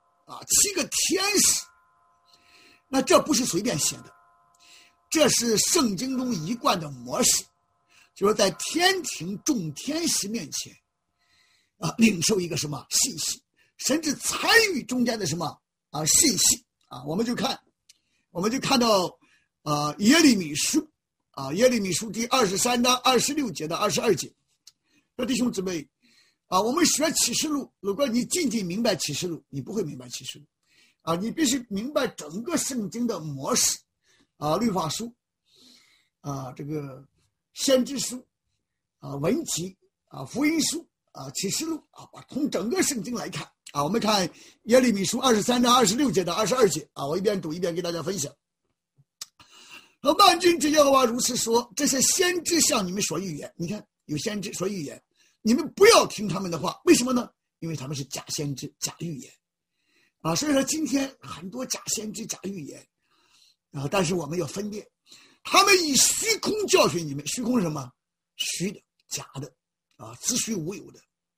7个天使，那这不是随便写的，这是圣经中一贯的模式，就是在天庭众天使面前领受一个什么信息，甚至参与中间的什么信息我们就看到耶利米书第23章26节到22节。弟兄姊妹我们学启示录，如果你仅仅明白启示录，你不会明白启示录你必须明白整个圣经的模式律法书这个先知书文集福音书启示录从整个圣经来看我们看耶利米书23章26节到22节我一边读一边给大家分享。万军之耶和华如此说，这些先知向你们所预言，你看有先知所预言，你们不要听他们的话，为什么呢？因为他们是假先知、假预言所以说今天很多假先知、假预言但是我们要分辨，他们以虚空教训你们。虚空是什么？虚的、假的子虚乌有的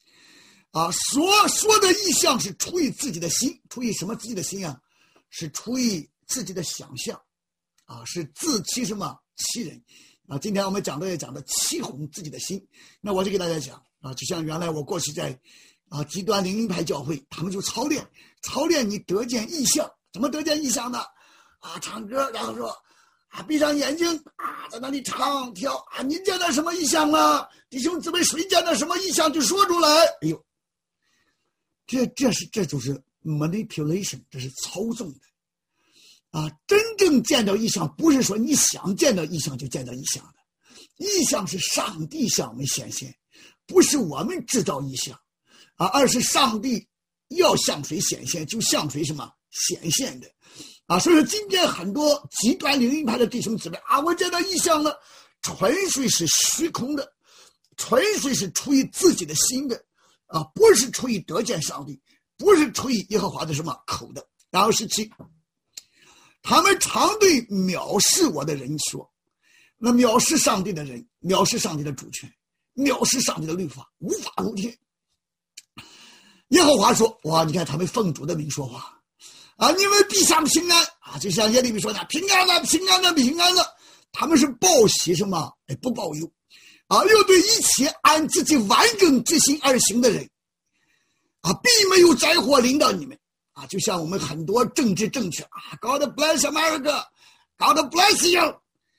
说的意象是出于自己的心，出于什么自己的心是出于自己的想象是自欺什么欺人今天我们讲的欺哄自己的心。那我就给大家讲就像原来我过去在极端灵恩派教会，他们就操练你得见异象。怎么得见异象呢？唱歌，然后说闭上眼睛在那里唱跳你见到什么异象了？弟兄姊妹，谁见到什么异象就说出来。哎呦，这就是 manipulation， 这是操纵的真正见到异象不是说你想见到异象就见到异象异象是上帝向我们显现，不是我们制造异象而是上帝要向谁显现就向谁什么显现的所以说今天很多极端灵恩派的弟兄姊妹我见到异象了，纯粹是虚空的，纯粹是出于自己的心的不是出于得见上帝，不是出于耶和华的什么口的。然后17，他们常对藐视我的人说，那藐视上帝的人，藐视上帝的主权，藐视上帝的律法，无法无天。耶和华说，哇，你看他们奉主的名说话你们必享平安就像耶利米说的，平安了，平安了，平安了。他们是报喜什么不报忧又对一切按自己完整之心而行的人并没有灾祸临到你们就像我们很多政治正确God bless America, God bless you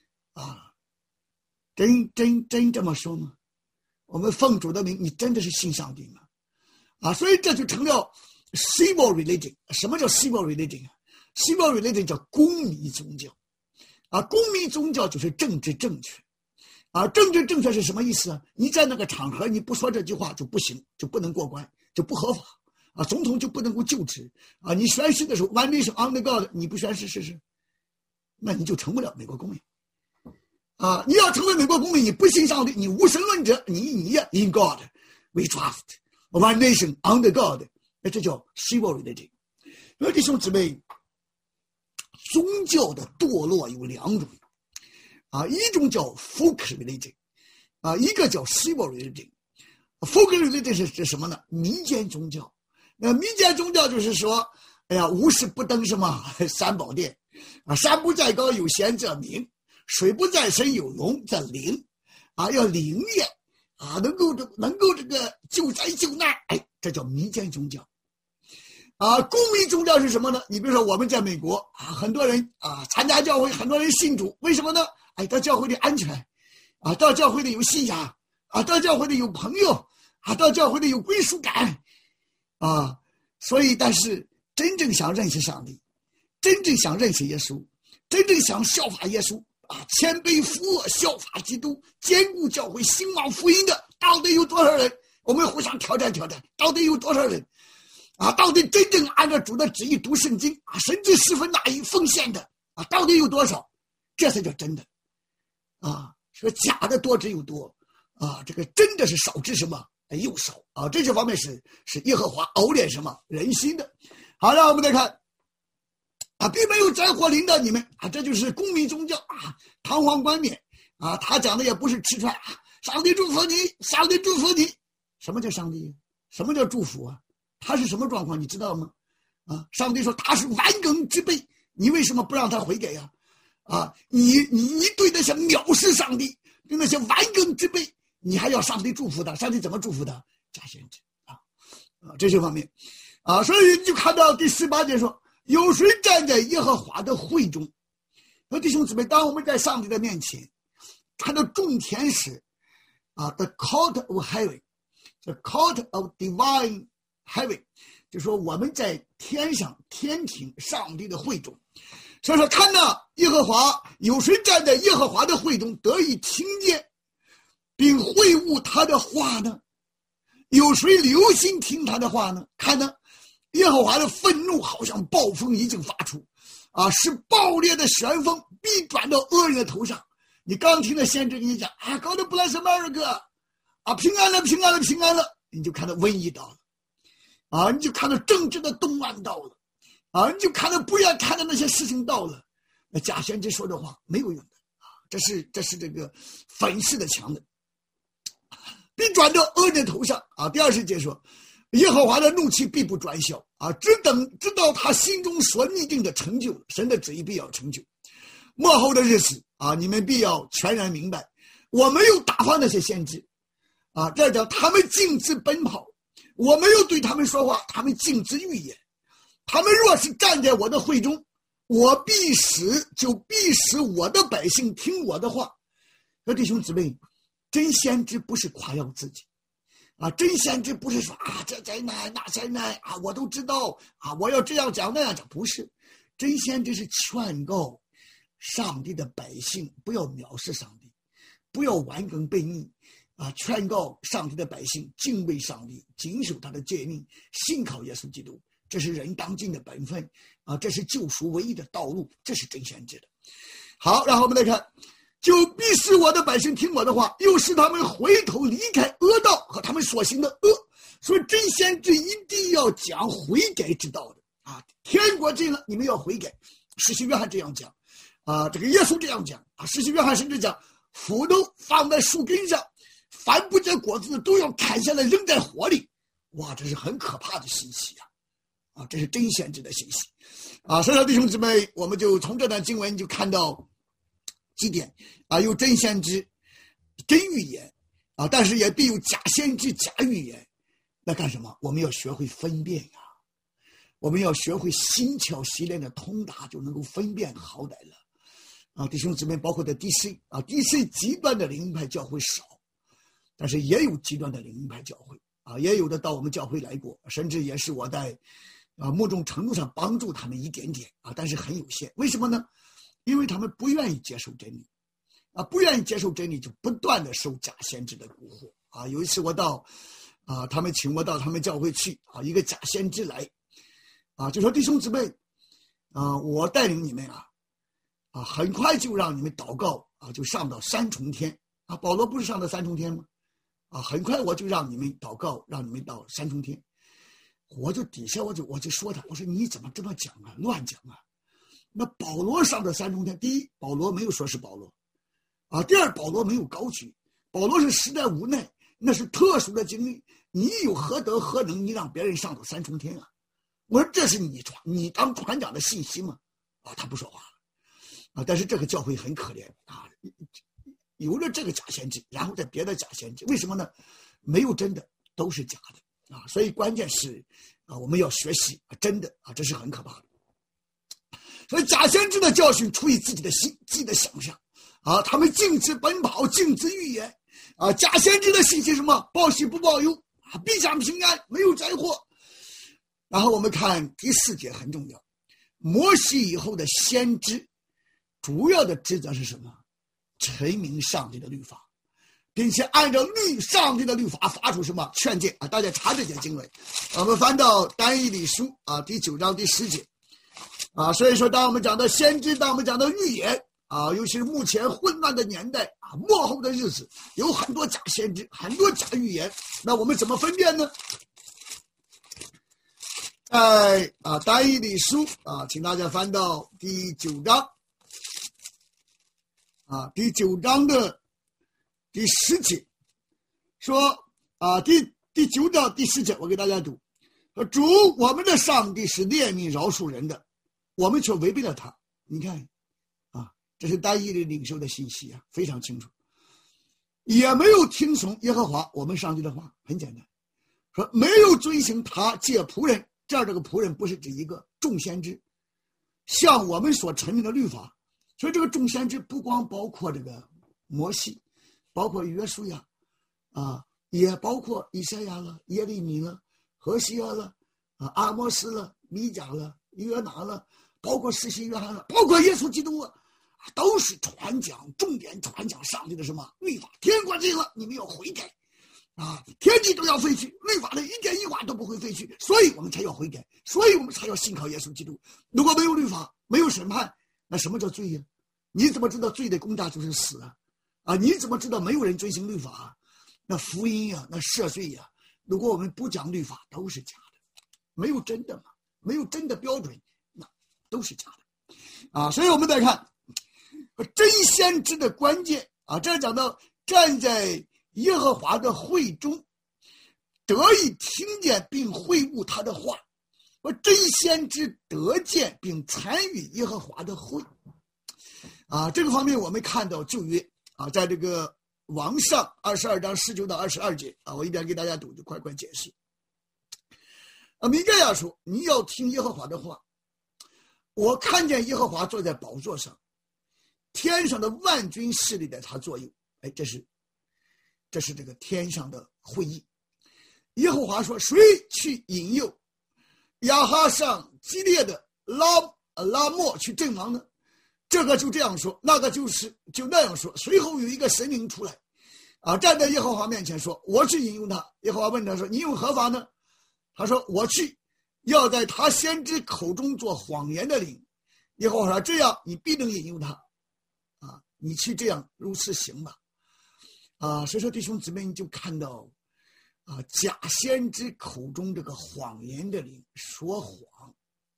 真这么说吗？我们奉主的名，你真的是信上帝吗？所以这就成了 civil religion。 什么叫 civil religion civil religion 叫公民宗教公民宗教就是政治正确政治正确是什么意思你在那个场合你不说这句话就不行，就不能过关，就不合法总统就不能够就职你宣誓的时候 One nation under God， 你不宣誓试试，那你就成不了美国公民你要成为美国公民，你不信上帝，你无神论者，你in God we trust One nation under God， 这叫 civil religion。 弟兄姊妹，宗教的堕落有两种一种叫 folk religion一个叫 civil religion。 folk religion 是指什么呢？民间宗教。那民间宗教就是说无事不登什么三宝殿山不在高有贤则名，水不在深有龙则灵要灵验能够这个救灾救难这叫民间宗教公民宗教是什么呢？你比如说我们在美国很多人参加教会，很多人信主，为什么呢？到教会里安全到教会里有信仰到教会里有朋友到教会里有归属感所以但是真正想认识上帝，真正想认识耶稣，真正想效法耶稣谦卑服恶效法基督，坚固教会兴旺福音的到底有多少人？我们互相挑战挑战，到底有多少人到底真正按照主的旨意读圣经甚至10分1奉献的到底有多少？这才叫真的说假的多之又多这个真的是少之什么又少这些方面是耶和华熬炼什么人心的。好，让我们再看并没有灾祸临到你们这就是公民宗教堂皇冠冕他讲的也不是吃穿上帝祝福你，上帝祝福你。什么叫上帝？什么叫祝福他是什么状况你知道吗？上帝说他是顽梗之辈，你为什么不让他悔改你对那些藐视上帝，对那些顽梗之辈，你还要上帝祝福他？上帝怎么祝福他？假先知这些方面所以就看到第18节说，有谁站在耶和华的会中？弟兄姊妹，当我们在上帝的面前看到众天使the court of heaven， the court of divine heaven， 就说我们在天上天庭上帝的会中，所以说看到耶和华，有谁站在耶和华的会中得以听见并会悟他的话呢？有谁留心听他的话呢？看呢，耶和华的愤怒好像暴风已经发出是暴烈的旋风必转到恶人的头上。你刚听的先知跟你讲God bless America平安了，平安了，平安了，你就看到瘟疫到了你就看到政治的动乱到了你就看到不愿看到那些事情到了。那假先知说的话没有用的这是这个粉饰的墙的，必转到恶人头上第20节说，耶和华的怒气必不转消直到他心中所拟定的成就，神的旨意必要成就。末后的日子你们必要全然明白，我没有打发那些先知这叫他们径自奔跑，我没有对他们说话，他们径自预言。他们若是站在我的会中，我必使我的百姓听我的话。弟兄姊妹，真先知不是夸耀自己真先知不是说这灾难那灾难我都知道我要这样讲那样讲，不是。真先知是劝告上帝的百姓不要藐视上帝， 不要顽梗悖逆劝告上帝的百姓敬畏上帝，谨守他的诫命，信靠耶稣基督，这是人当尽的本分这是救赎唯一的道路，这是真先知的。好，然后我们来看，就必使我的百姓听我的话，又使他们回头离开恶道和他们所行的恶。所以真先知一定要讲悔改之道的天国近了，你们要悔改。施洗约翰这样讲这个耶稣这样讲施洗约翰甚至讲，斧头放在树根上，凡不结果子的都要砍下来扔在火里。哇，这是很可怕的信息这是真先知的信息所以弟兄姊妹，我们就从这段经文就看到几点有真先知真预言但是也必有假先知假预言。那干什么？我们要学会分辨我们要学会心巧习练的通达，就能够分辨好歹了弟兄姊妹，包括在 DC DC 极端的灵恩派教会少，但是也有极端的灵恩派教会也有的到我们教会来过，甚至也是我在某种程度上帮助他们一点点但是很有限。为什么呢？因为他们不愿意接受真理不愿意接受真理，就不断的受假先知的蛊惑有一次我到他们请我到他们教会去一个假先知来就说弟兄姊妹我带领你们很快就让你们祷告就上到三重天保罗不是上到三重天吗很快我就让你们祷告，让你们到三重天。我就底下我就说他，我说你怎么这么讲乱讲那保罗上到三重天，第一，保罗没有说是保罗第二，保罗没有高举，保罗是实在无奈，那是特殊的经历，你有何德何能，你让别人上到三重天我说这是你当船长的信息吗他不说话了但是这个教会很可怜有了这个假先知，然后再别的假先知，为什么呢？没有真的，都是假的所以关键是我们要学习真的这是很可怕的。所以假先知的教训出于自己的心，自己的想象他们径直奔跑，径直预言假先知的信息什么？报喜不报忧必享平安，没有灾祸。然后我们看第4节很重要，摩西以后的先知主要的职责是什么？陈明上帝的律法，并且按照上帝的律法发出什么劝诫大家查这节经文。我们翻到但以理书第9章第10节所以说当我们讲到先知，当我们讲到预言尤其是目前混乱的年代末后的日子，有很多假先知，很多假预言，那我们怎么分辨呢？在但以理书请大家翻到第9章第9章的第10节，说第9章第10节，我给大家读，说主我们的上帝是怜悯饶恕人的，我们却违背了他。你看这是但以理领袖的信息非常清楚，也没有听从耶和华我们上帝的话，很简单，说没有遵行他借仆人，这儿这个仆人不是指一个众先知，像我们所承认的律法。所以这个众先知不光包括这个摩西，包括约书亚也包括以赛亚了、耶利米了、何西阿了阿摩斯了、米甲了、约拿了，包括施洗约翰了，包括耶稣基督都是传讲，重点传讲上帝的什么律法。天国近了，你们要悔改天地都要废去，律法的一点一划都不会废去，所以我们才要悔改，所以我们才要信靠耶稣基督。如果没有律法，没有审判，那什么叫罪呀？你怎么知道罪的公价就是死你怎么知道没有人遵行律法那福音那赦罪如果我们不讲律法，都是假的，没有真的嘛，没有真的标准，那都是假的所以我们再看真先知的关键这讲到站在耶和华的会中，得以听见并会悟他的话，真先知得见并参与耶和华的会这个方面我们看到旧约在这个王上22章19到22节我一边给大家读，就快快解释米盖亚说，你要听耶和华的话，我看见耶和华坐在宝座上，天上的万军势力在他左右。这是这个天上的会议。耶和华说，谁去引诱亚哈上激烈的拉莫去阵亡呢？ 这个就这样说，那个就那样说。随后有一个神灵出来，站在耶和华面前说：“我去引用他。”耶和华问他说：“你用何法呢？”他说：“我去，要在他先知口中做谎言的灵。”耶和华说：“这样你必能引用他，你去这样如此行吧。”所以说弟兄姊妹，你就看到假先知口中这个谎言的灵说谎，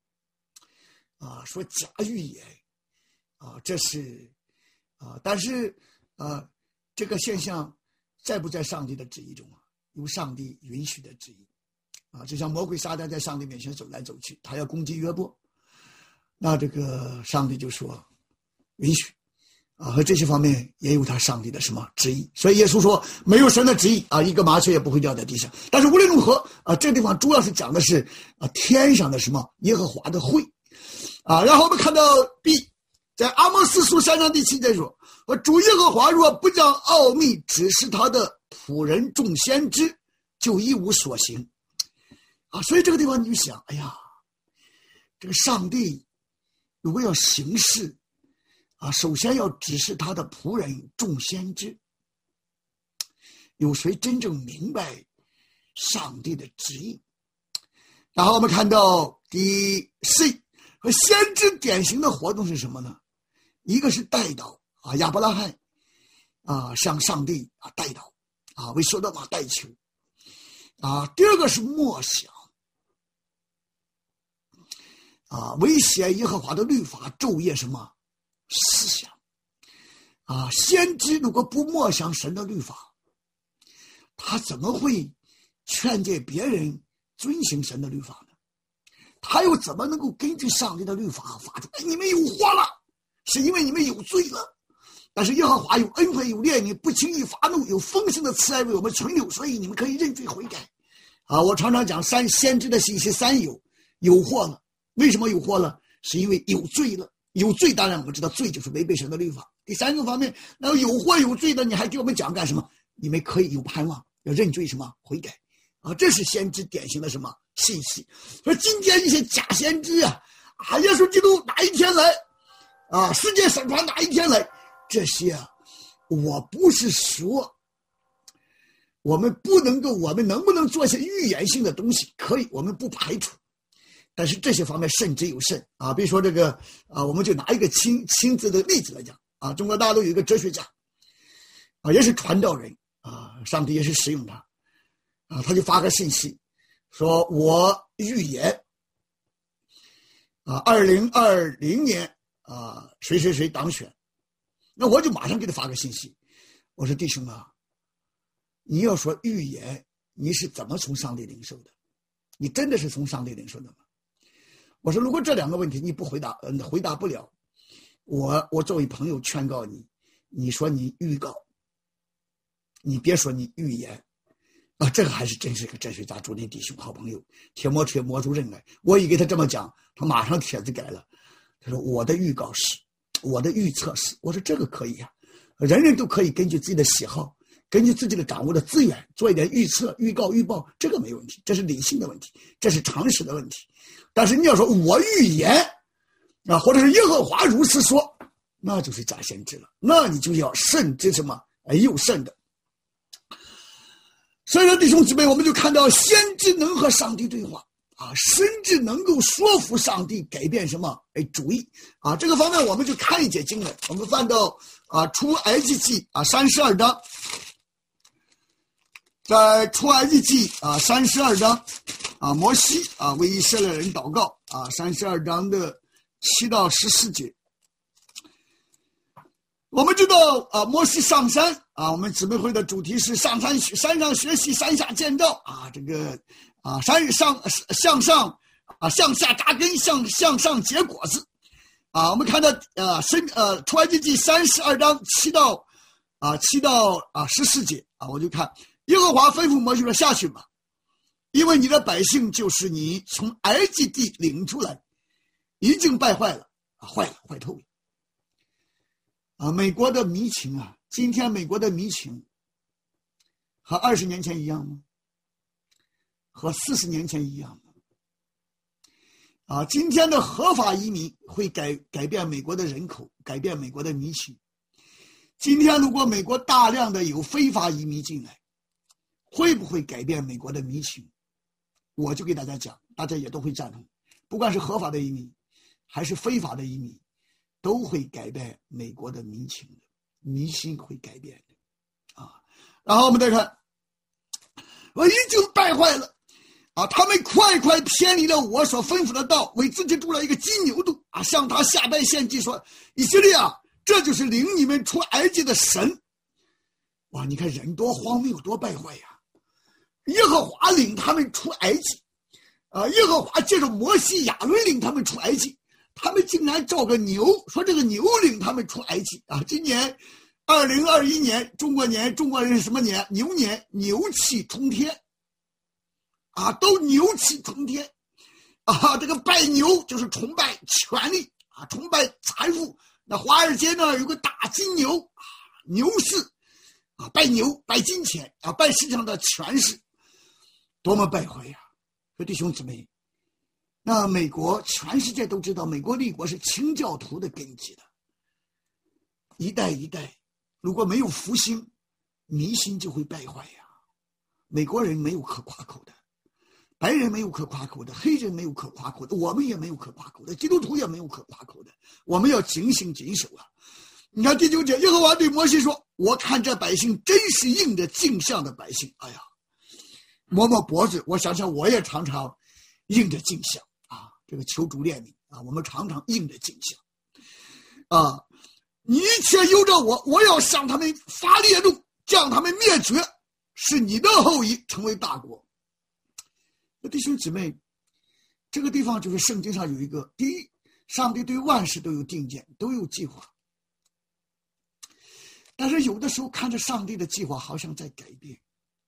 说假预言，这是但是这个现象在不在上帝的旨意中由上帝允许的旨意就像魔鬼撒旦在上帝面前走来走去，他要攻击约伯，那这个上帝就说允许和这些方面也有他上帝的什么旨意。所以耶稣说没有神的旨意一个麻雀也不会掉在地上。但是无论如何这地方主要是讲的是天上的什么耶和华的会然后我们看到 B， 在阿摩司书3章第7节说：“主耶和华若不将奥秘指示他的仆人众先知，就一无所行。”所以这个地方你就想，哎呀，这个上帝如果要行事首先要指示他的仆人众先知，有谁真正明白上帝的旨意？然后我们看到第 C 和先知典型的活动是什么呢？一个是代祷亚伯拉罕向上帝代祷为所多玛代求第二个是默想为写耶和华的律法昼夜什么思想先知如果不默想神的律法，他怎么会劝诫别人遵行神的律法呢？他又怎么能够根据上帝的律法发出你们有祸了，是因为你们有罪了。但是耶和华有恩惠有怜悯，不轻易发怒，有丰盛的慈爱为我们存留，所以你们可以认罪悔改我常常讲先知的信息三有祸了。为什么有祸了？是因为有罪了。有罪当然我们知道罪就是违背神的律法。第三个方面，那有祸有罪的你还给我们讲干什么？你们可以有盼望，要认罪什么悔改这是先知典型的什么信息。所以今天一些假先知耶稣基督哪一天来世界审判哪一天来，这些我不是说我们能不能做一些预言性的东西，可以，我们不排除，但是这些方面慎之又慎比如说这个我们就拿一个亲自的例子来讲中国大陆有一个哲学家也是传道人上帝也是使用他他就发个信息说我预言2020年谁当选。那我就马上给他发个信息，我说弟兄你要说预言，你是怎么从上帝领受的？你真的是从上帝领受的吗？我说如果这两个问题你不回答不了，我作为朋友劝告你，你说你预告，你别说你预言这个还是真是个哲学家主任弟兄好朋友，铁磨出刃来。我一给他这么讲，他马上帖子改了，他说我的预告是，我的预测是。我说这个可以人人都可以根据自己的喜好，根据自己的掌握的资源做一点预测预告预报，这个没问题，这是理性的问题，这是常识的问题。但是你要说我预言或者是耶和华如此说，那就是假先知了，那你就要慎之什么又慎的。所以说弟兄姊妹，我们就看到先知能和上帝对话甚至能够说服上帝改变什么主意这个方面我们就看一节经文，我们翻到出埃及记32章，在出埃及记32章摩西为以色列人祷告32章的7到14节。我们知道摩西上山我们姊妹会的主题是上山学习，山下建造这个山上向上向下扎根，向上结果子我们看到出埃及记32章7到14节我就看耶和华吩咐摩西说下去吧，因为你的百姓就是你从埃及地领出来，已经败坏了坏透了美国的民情今天美国的民情和20年前一样吗？和40年前一样吗？ 今天的合法移民会改变美国的人口，改变美国的民情。今天如果美国大量的有非法移民进来，会不会改变美国的民情？我就给大家讲，大家也都会赞同，不管是合法的移民还是非法的移民，都会改变美国的民情的，民心会改变的然后我们再看，我已经败坏了他们快偏离了我所吩咐的道，为自己筑了一个金牛犊向他下拜献祭，说以色列这就是领你们出埃及的神。哇，你看人多荒谬多败坏呀！耶和华领他们出埃及耶和华借着摩西亚伦领他们出埃及，他们竟然造个牛，说这个牛领他们出埃及今年2021年中国人是什么年？牛年，牛气冲天都牛气冲天这个拜牛就是崇拜权力崇拜财富。那华尔街呢有个大金牛牛市拜牛拜金钱拜世上的权势，多么败坏呀！说弟兄姊妹，那美国全世界都知道，美国立国是清教徒的根基的，一代一代如果没有复兴，民心就会败坏呀。美国人没有可夸口的，白人没有可夸口的，黑人没有可夸口的，我们也没有可夸口的，基督徒也没有可夸口的，我们要警醒谨守你看第9节，耶和华对摩西说，我看这百姓真是应着镜像的百姓。哎呀，摸摸脖子，我想想我也常常应着镜像这个求主怜悯我们常常应着镜像你一切由着我要向他们发烈怒，将他们灭绝，使你的后裔成为大国。弟兄姊妹，这个地方就是圣经上有一个，第一，上帝对万事都有定见，都有计划，但是有的时候看着上帝的计划好像在改变，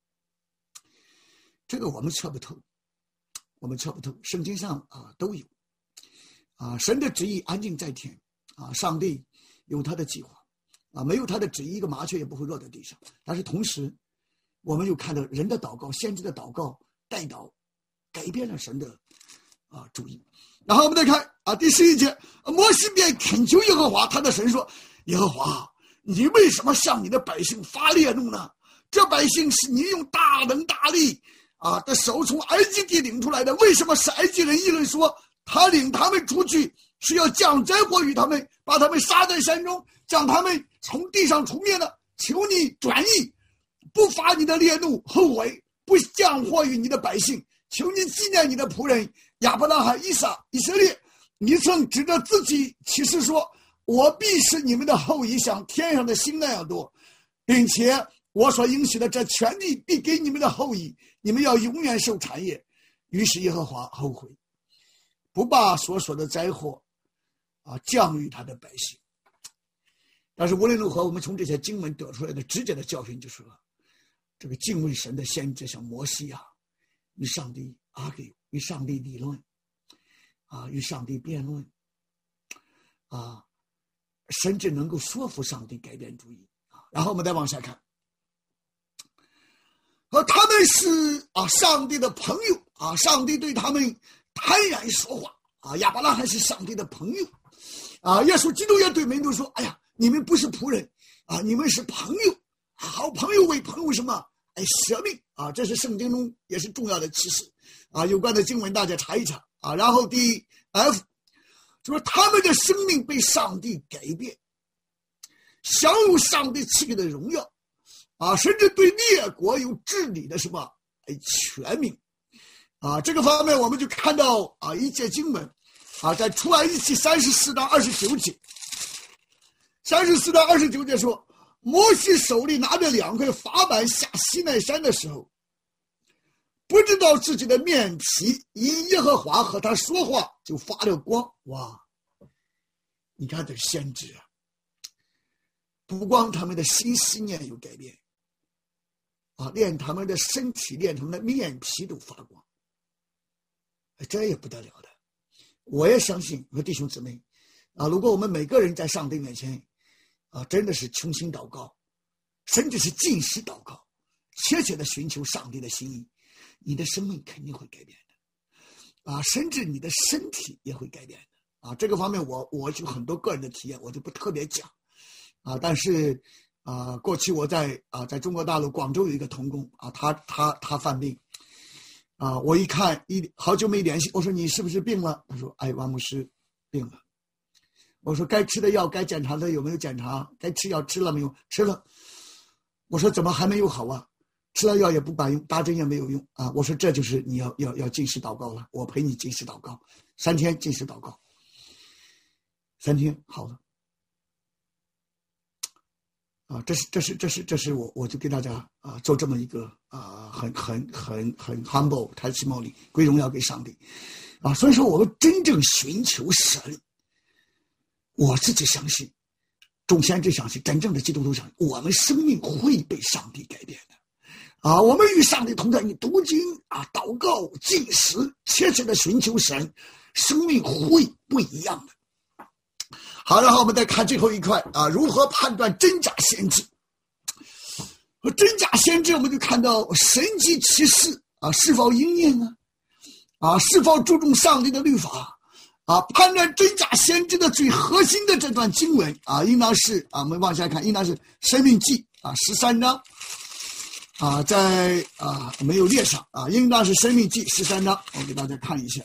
这个我们测不透，圣经上都有神的旨意安静在天上帝有他的计划没有他的旨意，一个麻雀也不会落在地上。但是同时我们又看到人的祷告，先知的祷告代祷改变了神的主意。然后我们再看第11节，摩西便恳求耶和华他的神说，耶和华，你为什么向你的百姓发烈怒呢？这百姓是你用大能大力的手从埃及地领出来的，为什么是埃及人议论说他领他们出去是要降灾祸于他们，把他们杀在山中，将他们从地上除灭呢？求你转意，不发你的烈怒后悔，不降祸于你的百姓。求你纪念你的仆人亚伯拉罕、以撒、以色列，你曾指着自己起誓说，我必使你们的后裔像天上的星那样多，并且我所应许的这全地必给你们的后裔，你们要永远受产业。于是耶和华后悔，不把所说的灾祸降于他的百姓。但是无论如何，我们从这些经文得出来的直接的教训就是这个敬畏神的先知像摩西与上帝与上帝理论与上帝辩论甚至能够说服上帝改变主意然后我们再往下看，他们是上帝的朋友上帝对他们坦然说话亚伯拉罕是上帝的朋友耶稣基督也对门徒说，哎呀，你们不是仆人你们是朋友好朋友为朋友什么舍命这是圣经中也是重要的启示有关的经文大家查一查然后第 F 就说他们的生命被上帝改变，享有上帝赐给的荣耀甚至对列国有治理的什么权柄这个方面我们就看到一节经文在出埃及记34到29节，34到29节说，摩西手里拿着2块法板下西奈山的时候，不知道自己的面皮因耶和华和他说话就发了光。哇，你看这先知不光他们的心思念有改变连他们的身体连他们的面皮都发光，这也不得了的。我也相信我弟兄姊妹如果我们每个人在上帝面前真的是穷心祷告，甚至是尽实祷告，切切的寻求上帝的心意，你的生命肯定会改变的。 甚至你的身体也会改变的这个方面我有很多个人的体验，我就不特别讲但是过去我在中国大陆广州有一个同工他犯病我一看好久没联系，我说你是不是病了？他说王牧师病了。我说该吃的药该检查的有没有检查？该吃药吃了没有？吃了。我说怎么还没有好啊？吃了药也不管用，打针也没有用我说这就是你要禁食祷告了，我陪你禁食祷告3天，禁食祷告3天好了这是我就给大家做这么一个很 humble testimony， 归荣耀给上帝所以说我们真正寻求神，我自己相信，众先知相信，真正的基督徒相信，我们生命会被上帝改变的我们与上帝同在，你读经祷告禁食，切切的寻求神，生命会不一样的。好，然后我们再看最后一块如何判断真假先知。真假先知我们就看到神迹奇事是否应验是否注重上帝的律法判断真假先知的最核心的这段经文应当是我们往下看，应当是申命记13章在没有列上应当是申命记13章，我给大家看一下。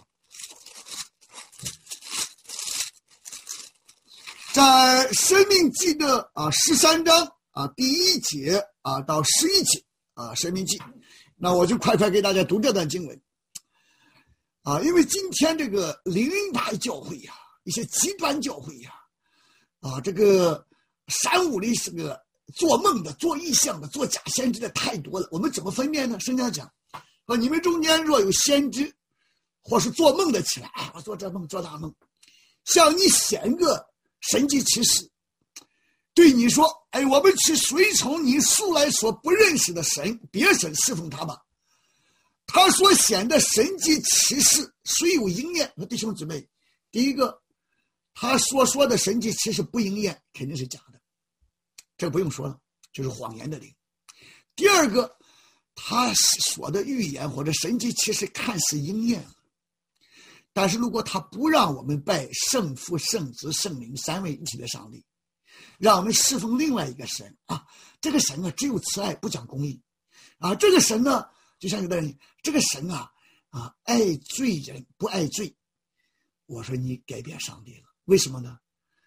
在申命记的13章第1节到11节申命记，那我就快快给大家读这段经文因为今天这个灵恩派教会一些极端教会这个山屋里是个做梦的、做异象的、做假先知的太多了，我们怎么分辨呢？圣经讲你们中间若有先知或是做梦的起来我做这梦做大梦，向你显个神迹奇事，对你说我们去随从你素来所不认识的神别神侍奉他吧，他所显的神迹奇事虽有应验。弟兄姊妹，第一个，他所说的神迹奇事不应验肯定是假的，这不用说了，就是谎言的灵。第二个，他说的预言或者神迹奇事看似应验了，但是如果他不让我们拜圣父圣子圣灵三位一体的上帝，让我们侍奉另外一个神这个神只有慈爱不讲公义这个神呢，就像有的人这个神爱罪人不爱罪，我说你改变上帝了。为什么呢？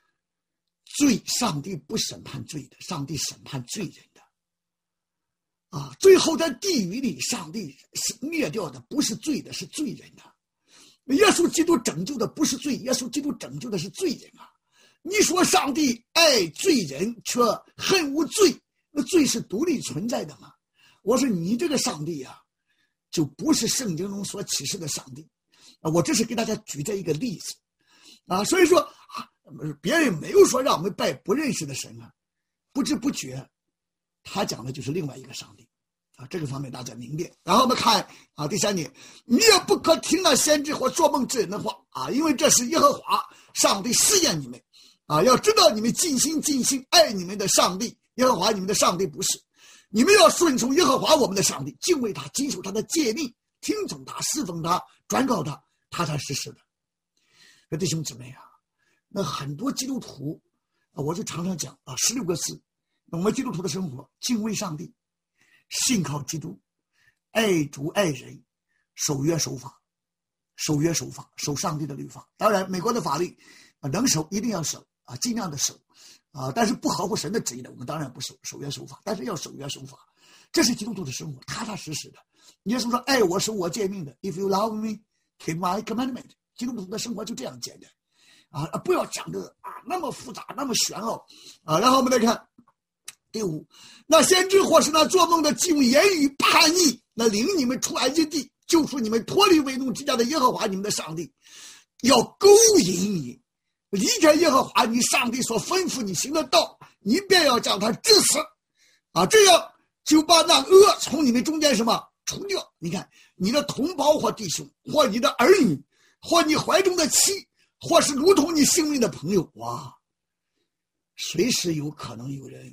上帝不审判罪的，上帝审判罪人的最后在地狱里上帝是灭掉的不是罪的，是罪人的。耶稣基督拯救的不是罪，耶稣基督拯救的是罪人你说上帝爱罪人却恨无罪，那罪是独立存在的吗？我说你这个上帝就不是圣经中所启示的上帝我这是给大家举这一个例子所以说别人没有说让我们拜不认识的神不知不觉他讲的就是另外一个上帝这个方面大家明辨。然后我们看第3点，你也不可听那先知或做梦之人的话因为这是耶和华上帝试验你们要知道你们尽心尽性爱你们的上帝耶和华你们的上帝不是，你们要顺从耶和华我们的上帝，敬畏他，谨守他的诫命，听从他，侍奉他，转告他，踏踏实实的。弟兄姊妹那很多基督徒我就常常讲16个字，我们基督徒的生活：敬畏上帝，信靠基督，爱主爱人，守约守法，守约守法，守上帝的律法。当然美国的法律能守一定要守尽量的守但是不合乎神的旨意的我们当然不守，守约守法，但是要守约守法，这是基督徒的生活，踏踏实实的。耶稣说爱我守我诫命的， If you love me keep my commandment。 基督徒的生活就这样简单不要讲的那么复杂那么玄奥然后我们来看第5，那先知或是那做梦的既用言语叛逆，那领你们出埃及地，救出你们脱离为奴之家的耶和华你们的上帝，要勾引你离开耶和华你上帝所吩咐你行的道，你便要将他治死这样就把那恶从你们中间什么除掉。你看你的同胞或弟兄或你的儿女或你怀中的妻或是如同你性命的朋友随时有可能有人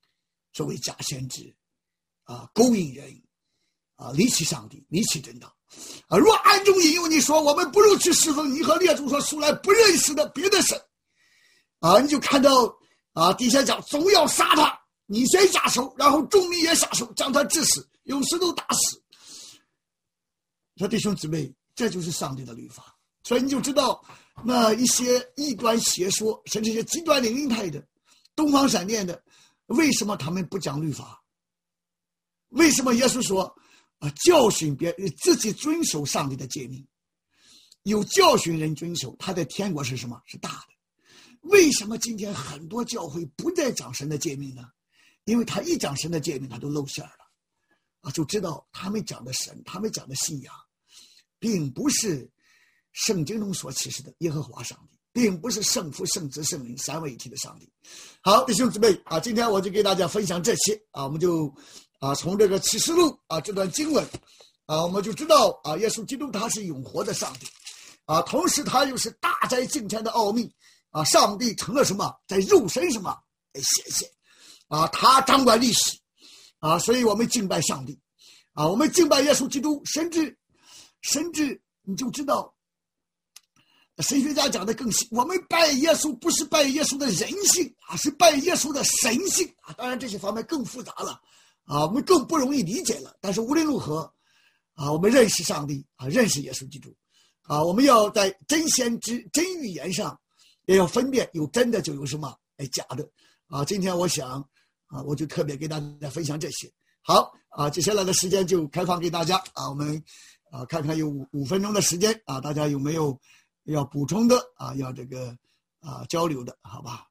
作为假先知勾引人离弃上帝，离弃真道， 若暗中引诱你说，我们不如去侍奉你和列祖所素来不认识的别的神，你就看到底下讲总要杀他，你先下手，然后众民也下手，将他致死，用石头打死。说弟兄姊妹，这就是上帝的律法。所以你就知道那一些异端邪说，甚至一些极端灵态的东方闪电的，为什么他们不讲律法？为什么耶稣说教训别人，自己遵守上帝的诫命？有教训人遵守，他的天国是什么？是大的。为什么今天很多教会不再讲神的诫命呢？因为他一讲神的诫命，他都露馅了就知道他们讲的神，他们讲的信仰并不是圣经中所启示的耶和华上帝，并不是圣父圣子圣灵三位一体的上帝。好，弟兄姊妹今天我就给大家分享这些我们就从这个启示录这段经文我们就知道耶稣基督他是永活的上帝同时他又是大哉敬天的奥秘上帝成了什么？在肉身什么显现他掌管历史所以我们敬拜上帝我们敬拜耶稣基督，甚至你就知道神学家讲的更细，我们拜耶稣不是拜耶稣的人性是拜耶稣的神性当然这些方面更复杂了我们更不容易理解了。但是无论如何我们认识上帝认识耶稣基督我们要在真先知真预言上也要分辨有真的就有什么假的今天我想我就特别给大家分享这些。好接下来的时间就开放给大家我们看看有5分钟的时间大家有没有要补充的要这个交流的，好吧？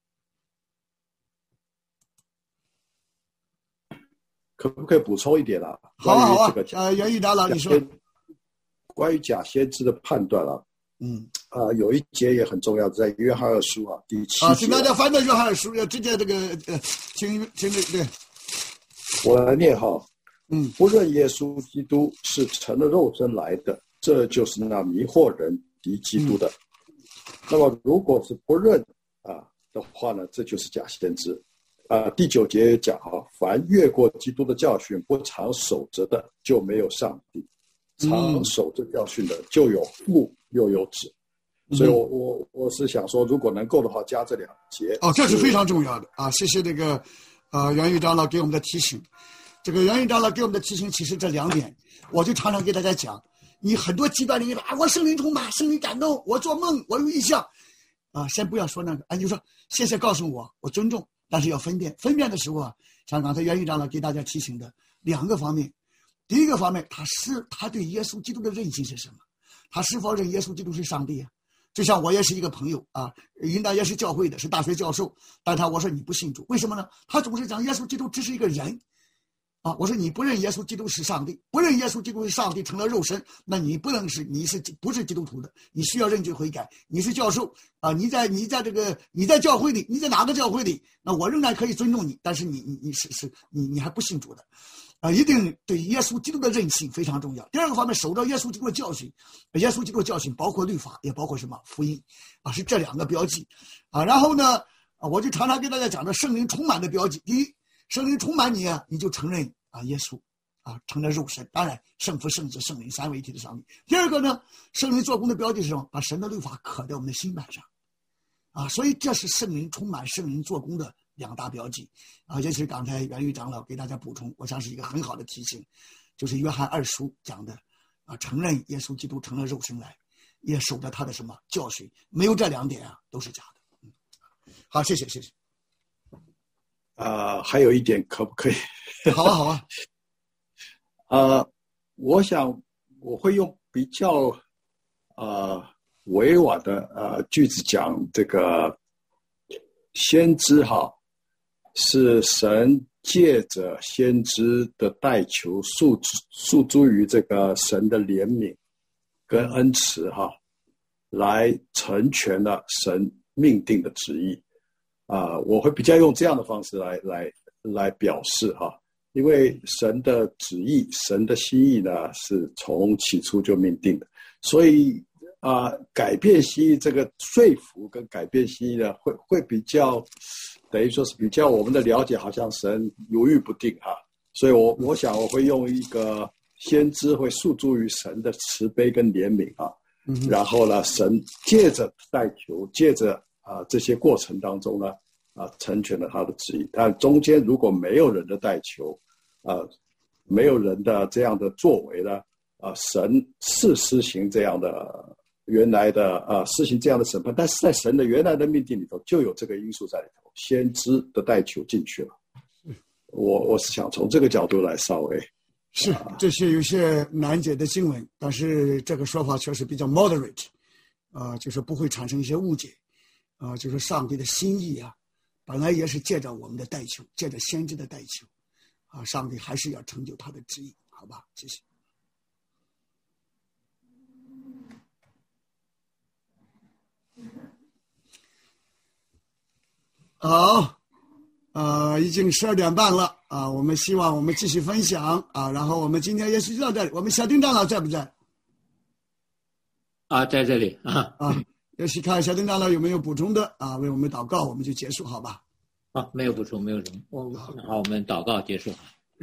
可不可以补充一点好啊，袁玉达老你说。 关于假先知的判断有一节也很重要，在约翰二书第7节请大家翻到约翰二书，要直接这个请对。 我来念不认耶稣基督是成了肉身来的，这就是那迷惑人敌基督的。那么如果是不认的话呢，这就是假先知。第9节也讲凡越过基督的教训不常守着的，就没有上帝；常守着教训的，就有父又有子。所以我是想说，如果能够的话，加这2节。 这是非常重要的谢谢这个袁玉长老给我们的提醒。这个袁玉长老给我们的提醒，其实这2点，我就常常给大家讲。你很多极端灵我圣灵充满，圣灵感动，我做梦，我有异象先不要说那个你就说谢谢告诉我尊重，但是要分辨的时候像刚才袁玉长老给大家提醒的2个方面。第一个方面，他对耶稣基督的认信是什么？他是否认耶稣基督是上帝就像我也是一个朋友云南也是教会的，是大学教授，但我说你不信主，为什么呢？他总是讲耶稣基督只是一个人我说你不认耶稣基督是上帝，不认耶稣基督是上帝成了肉身，那你不是基督徒的，你需要认罪悔改。你是教授你在教会里，你在哪个教会里，那我仍然可以尊重你，但是你还不信主的一定对耶稣基督的认信非常重要。第2个方面，守着耶稣基督的教训，耶稣基督的教训包括律法，也包括什么福音是这2个标记然后呢我就常常跟大家讲的圣灵充满的标记。第一，圣灵充满你你就承认耶稣成了肉身，当然圣父圣子圣灵三位一体的上帝。第2个呢，圣灵做工的标记是什么？把神的律法刻在我们的心板上所以这是圣灵充满圣灵做工的2大标记这是刚才袁玉长老给大家补充，我想是一个很好的提醒，就是约翰2书讲的承认耶稣基督成了肉身来，也守着他的什么教训，没有这2点都是假的好，谢谢还有一点可不可以？ 好我想我会用比较委婉的句子讲这个先知是神借着先知的代求诉诸于这个神的怜悯跟恩慈来成全了神命定的旨意我会比较用这样的方式来表示因为神的旨意神的心意呢是从起初就命定的，所以改变心意这个说服跟改变心意呢会比较等于说是比较我们的了解好像神犹豫不定所以我想我会用一个先知会诉诸于神的慈悲跟怜悯啊。然后呢，神借着代求，借着这些过程当中呢，成全了他的旨意。但中间如果没有人的代求，没有人的这样的作为呢，神是施行这样的原来的施行这样的审判，但是在神的原来的命定里头就有这个因素在里头，先知的代求进去了。我是想从这个角度来稍微。 是，这些有些难解的经文，但是这个说法确实比较 moderate， 就是不会产生一些误解，就是上帝的心意啊，本来也是借着我们的代求，借着先知的代求，上帝还是要成就他的旨意，好吧？谢谢。好。已经12点半了啊！我们希望我们继续分享啊，然后我们今天也是到这里。我们小丁长老在不在？ 在这里啊。 也是看小丁长老有没有补充的啊，为我们祷告，我们就结束，好吧？ 没有补充，没有什么。好，我们祷告结束。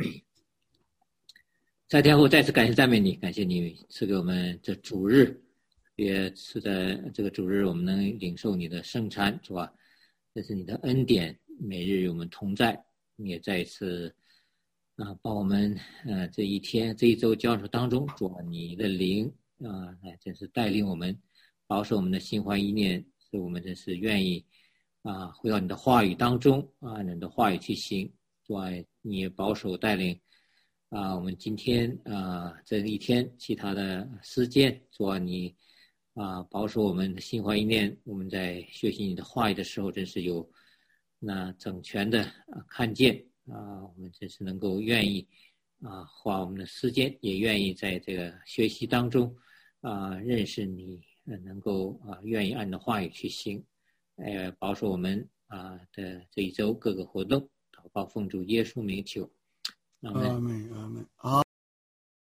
在天父再次感谢赞美你，感谢你赐给我们这主日，也是在这个主日我们能领受你的圣餐，是吧？这是你的恩典。每日与我们同在，你也再一次把我们这一天这一周交手当中，主你的灵真是带领我们，保守我们的心怀意念，使我们真是愿意回到你的话语当中按你的话语去行。主你也保守带领我们今天这一天其他的时间，主你保守我们的心怀意念，我们在学习你的话语的时候真是有那整全的看见我们真是能够愿意花我们的时间，也愿意在这个学习当中认识你，能够愿意按的话语去行，保守我们的这一周各个活动，祷告奉主耶稣名求，阿们。 阿们。